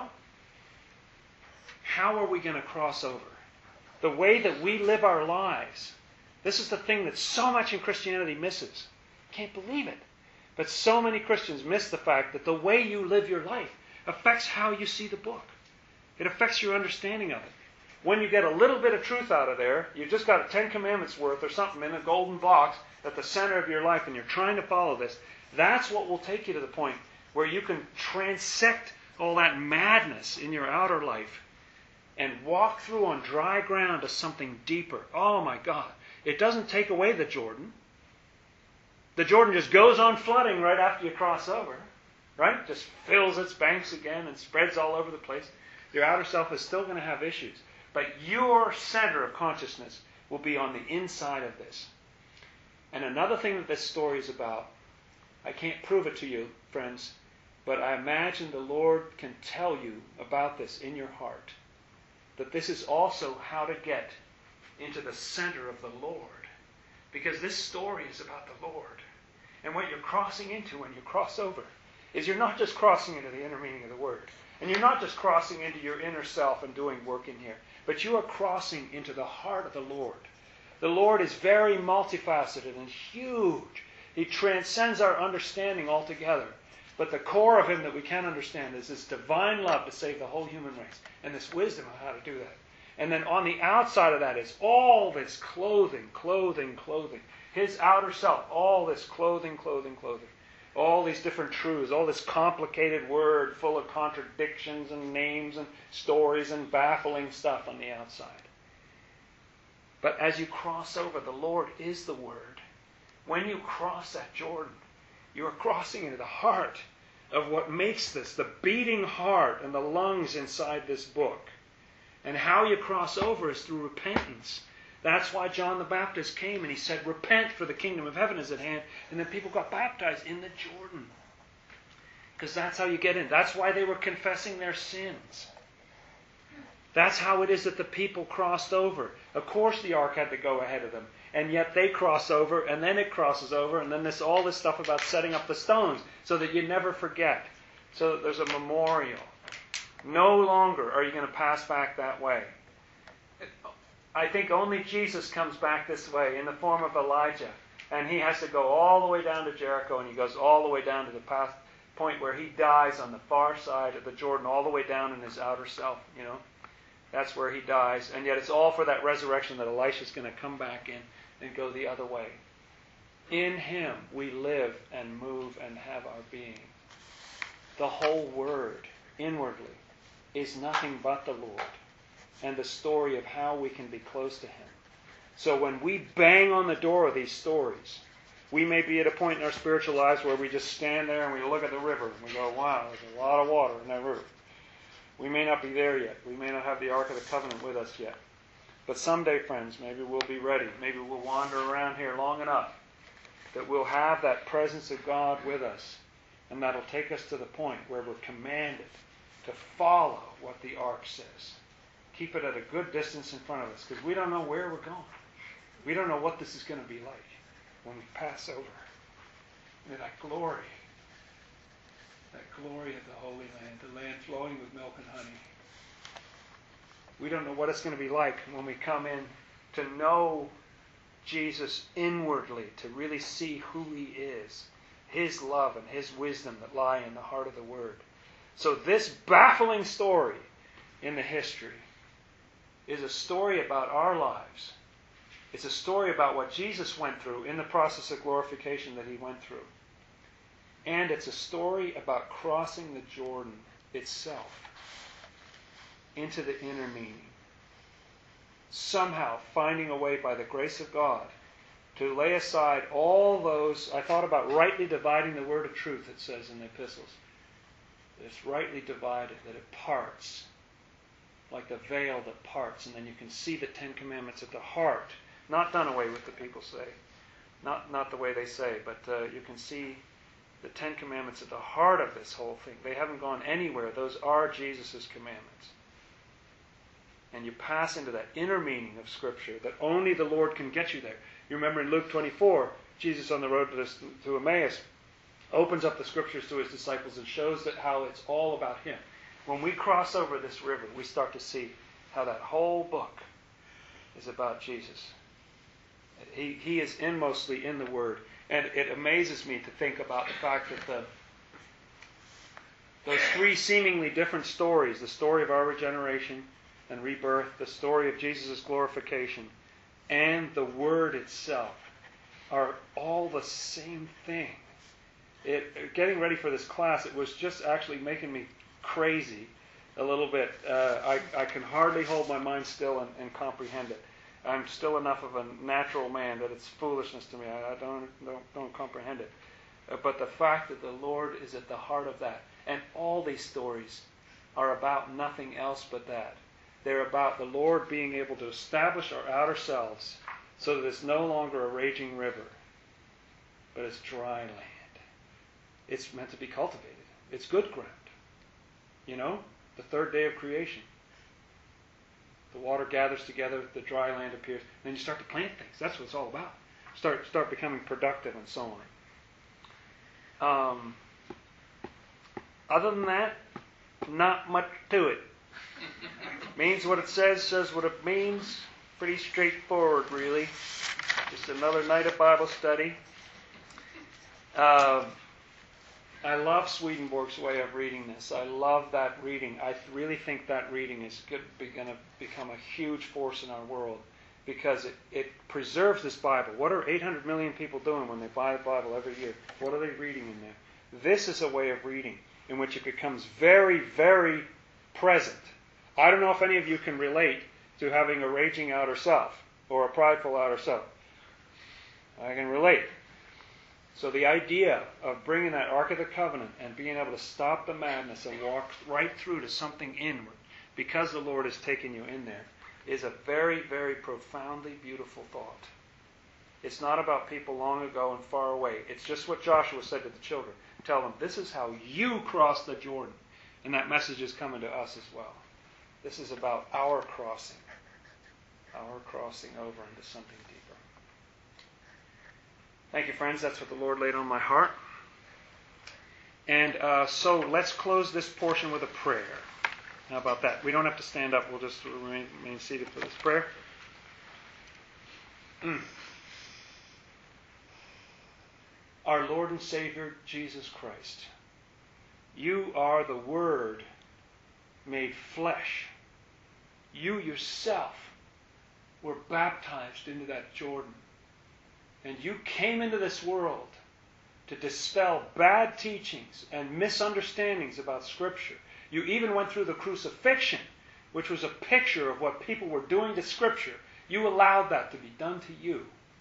How are we going to cross over? The way that we live our lives. This is the thing that so much in Christianity misses. Can't believe it. But so many Christians miss the fact that the way you live your life affects how you see the book. It affects your understanding of it. When you get a little bit of truth out of there, you've just got a Ten Commandments worth or something in a golden box at the center of your life, and you're trying to follow this. That's what will take you to the point where you can transect all that madness in your outer life and walk through on dry ground to something deeper. Oh my God. It doesn't take away the Jordan. The Jordan just goes on flooding right after you cross over. Right? Just fills its banks again and spreads all over the place. Your outer self is still going to have issues. But your center of consciousness will be on the inside of this. And another thing that this story is about, I can't prove it to you, friends, but I imagine the Lord can tell you about this in your heart. That this is also how to get into the center of the Lord. Because this story is about the Lord. And what you're crossing into when you cross over is you're not just crossing into the inner meaning of the Word. And you're not just crossing into your inner self and doing work in here. But you are crossing into the heart of the Lord. The Lord is very multifaceted and huge. He transcends our understanding altogether. But the core of Him that we can't understand is this divine love to save the whole human race. And this wisdom of how to do that. And then on the outside of that is all this clothing, clothing, clothing. His outer self, all this clothing, clothing, clothing. All these different truths, all this complicated word full of contradictions and names and stories and baffling stuff on the outside. But as you cross over, the Lord is the Word. When you cross that Jordan, you are crossing into the heart of what makes this, the beating heart and the lungs inside this book. And how you cross over is through repentance. That's why John the Baptist came and he said, repent, for the kingdom of heaven is at hand. And then people got baptized in the Jordan. Because that's how you get in. That's why they were confessing their sins. That's how it is that the people crossed over. Of course the ark had to go ahead of them. And yet they cross over, and then it crosses over, and then there's all this stuff about setting up the stones so that you never forget. So that there's a memorial. No longer are you going to pass back that way. I think only Jesus comes back this way in the form of Elijah. And he has to go all the way down to Jericho, and he goes all the way down to the path, point where he dies on the far side of the Jordan, all the way down in his outer self, you know. That's where he dies. And yet it's all for that resurrection that Elisha's going to come back in and go the other way. In him we live and move and have our being. The whole Word, inwardly, is nothing but the Lord. And the story of how we can be close to Him. So when we bang on the door of these stories, we may be at a point in our spiritual lives where we just stand there and we look at the river and we go, wow, there's a lot of water in that river. We may not be there yet. We may not have the Ark of the Covenant with us yet. But someday, friends, maybe we'll be ready. Maybe we'll wander around here long enough that we'll have that presence of God with us. And that'll take us to the point where we're commanded to follow what the Ark says. Keep it at a good distance in front of us, because we don't know where we're going. We don't know what this is going to be like when we pass over. And that glory, that glory of the Holy Land, the land flowing with milk and honey. We don't know what it's going to be like when we come in to know Jesus inwardly, to really see who He is, His love and His wisdom that lie in the heart of the Word. So this baffling story in the history is a story about our lives. It's a story about what Jesus went through in the process of glorification that He went through. And it's a story about crossing the Jordan itself into the inner meaning. Somehow finding a way by the grace of God to lay aside all those. I thought about rightly dividing the word of truth, it says in the epistles. It's rightly divided, that it parts, like the veil that parts, and then you can see the Ten Commandments at the heart. Not done away with, the people say. Not, not the way they say, but uh, you can see the Ten Commandments at the heart of this whole thing. They haven't gone anywhere. Those are Jesus' commandments. And you pass into that inner meaning of Scripture that only the Lord can get you there. You remember in Luke twenty-four, Jesus on the road to, this, to Emmaus opens up the Scriptures to his disciples and shows that how it's all about him. When we cross over this river, we start to see how that whole book is about Jesus. He, he is inmostly in the Word. And it amazes me to think about the fact that the, those three seemingly different stories, the story of our regeneration and rebirth, the story of Jesus' glorification, and the Word itself, are all the same thing. It, getting ready for this class, it was just actually making me crazy a little bit. Uh, I, I can hardly hold my mind still and, and comprehend it. I'm still enough of a natural man that it's foolishness to me. I, I don't, don't don't comprehend it. Uh, but the fact that the Lord is at the heart of that, and all these stories are about nothing else but that. They're about the Lord being able to establish our outer selves so that it's no longer a raging river, but it's dry land. It's meant to be cultivated. It's good ground. You know, the third day of creation. The water gathers together, the dry land appears, and then you start to plant things. That's what it's all about. Start start becoming productive and so on. Um, other than that, not much to it. Means what it says, says what it means. Pretty straightforward, really. Just another night of Bible study. Uh, I love Swedenborg's way of reading this. I love that reading. I really think that reading is going to become a huge force in our world because it, it preserves this Bible. What are eight hundred million people doing when they buy the Bible every year? What are they reading in there? This is a way of reading in which it becomes very, very present. I don't know if any of you can relate to having a raging outer self or a prideful outer self. I can relate. So the idea of bringing that Ark of the Covenant and being able to stop the madness and walk right through to something inward because the Lord has taken you in there is a very, very profoundly beautiful thought. It's not about people long ago and far away. It's just what Joshua said to the children. Tell them, this is how you cross the Jordan. And that message is coming to us as well. This is about our crossing. Our crossing over into something deeper. Thank you, friends. That's what the Lord laid on my heart. And uh, so let's close this portion with a prayer. How about that? We don't have to stand up. We'll just remain, remain seated for this prayer. Mm. Our Lord and Savior, Jesus Christ, you are the Word made flesh. You yourself were baptized into that Jordan. And you came into this world to dispel bad teachings and misunderstandings about Scripture. You even went through the crucifixion, which was a picture of what people were doing to Scripture. You allowed that to be done to you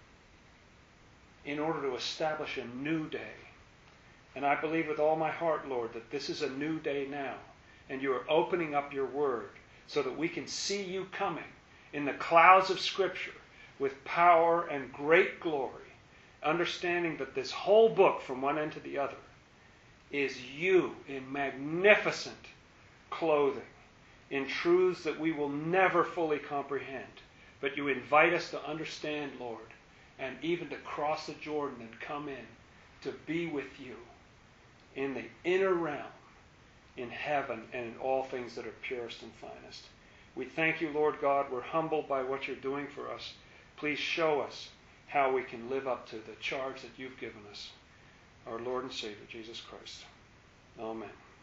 in order to establish a new day. And I believe with all my heart, Lord, that this is a new day now. And you are opening up your Word so that we can see you coming in the clouds of Scripture with power and great glory, understanding that this whole book from one end to the other is you in magnificent clothing, in truths that we will never fully comprehend. But you invite us to understand, Lord, and even to cross the Jordan and come in to be with you in the inner realm, in heaven, and in all things that are purest and finest. We thank you, Lord God. We're humbled by what you're doing for us. Please show us how we can live up to the charge that you've given us. Our Lord and Savior, Jesus Christ. Amen.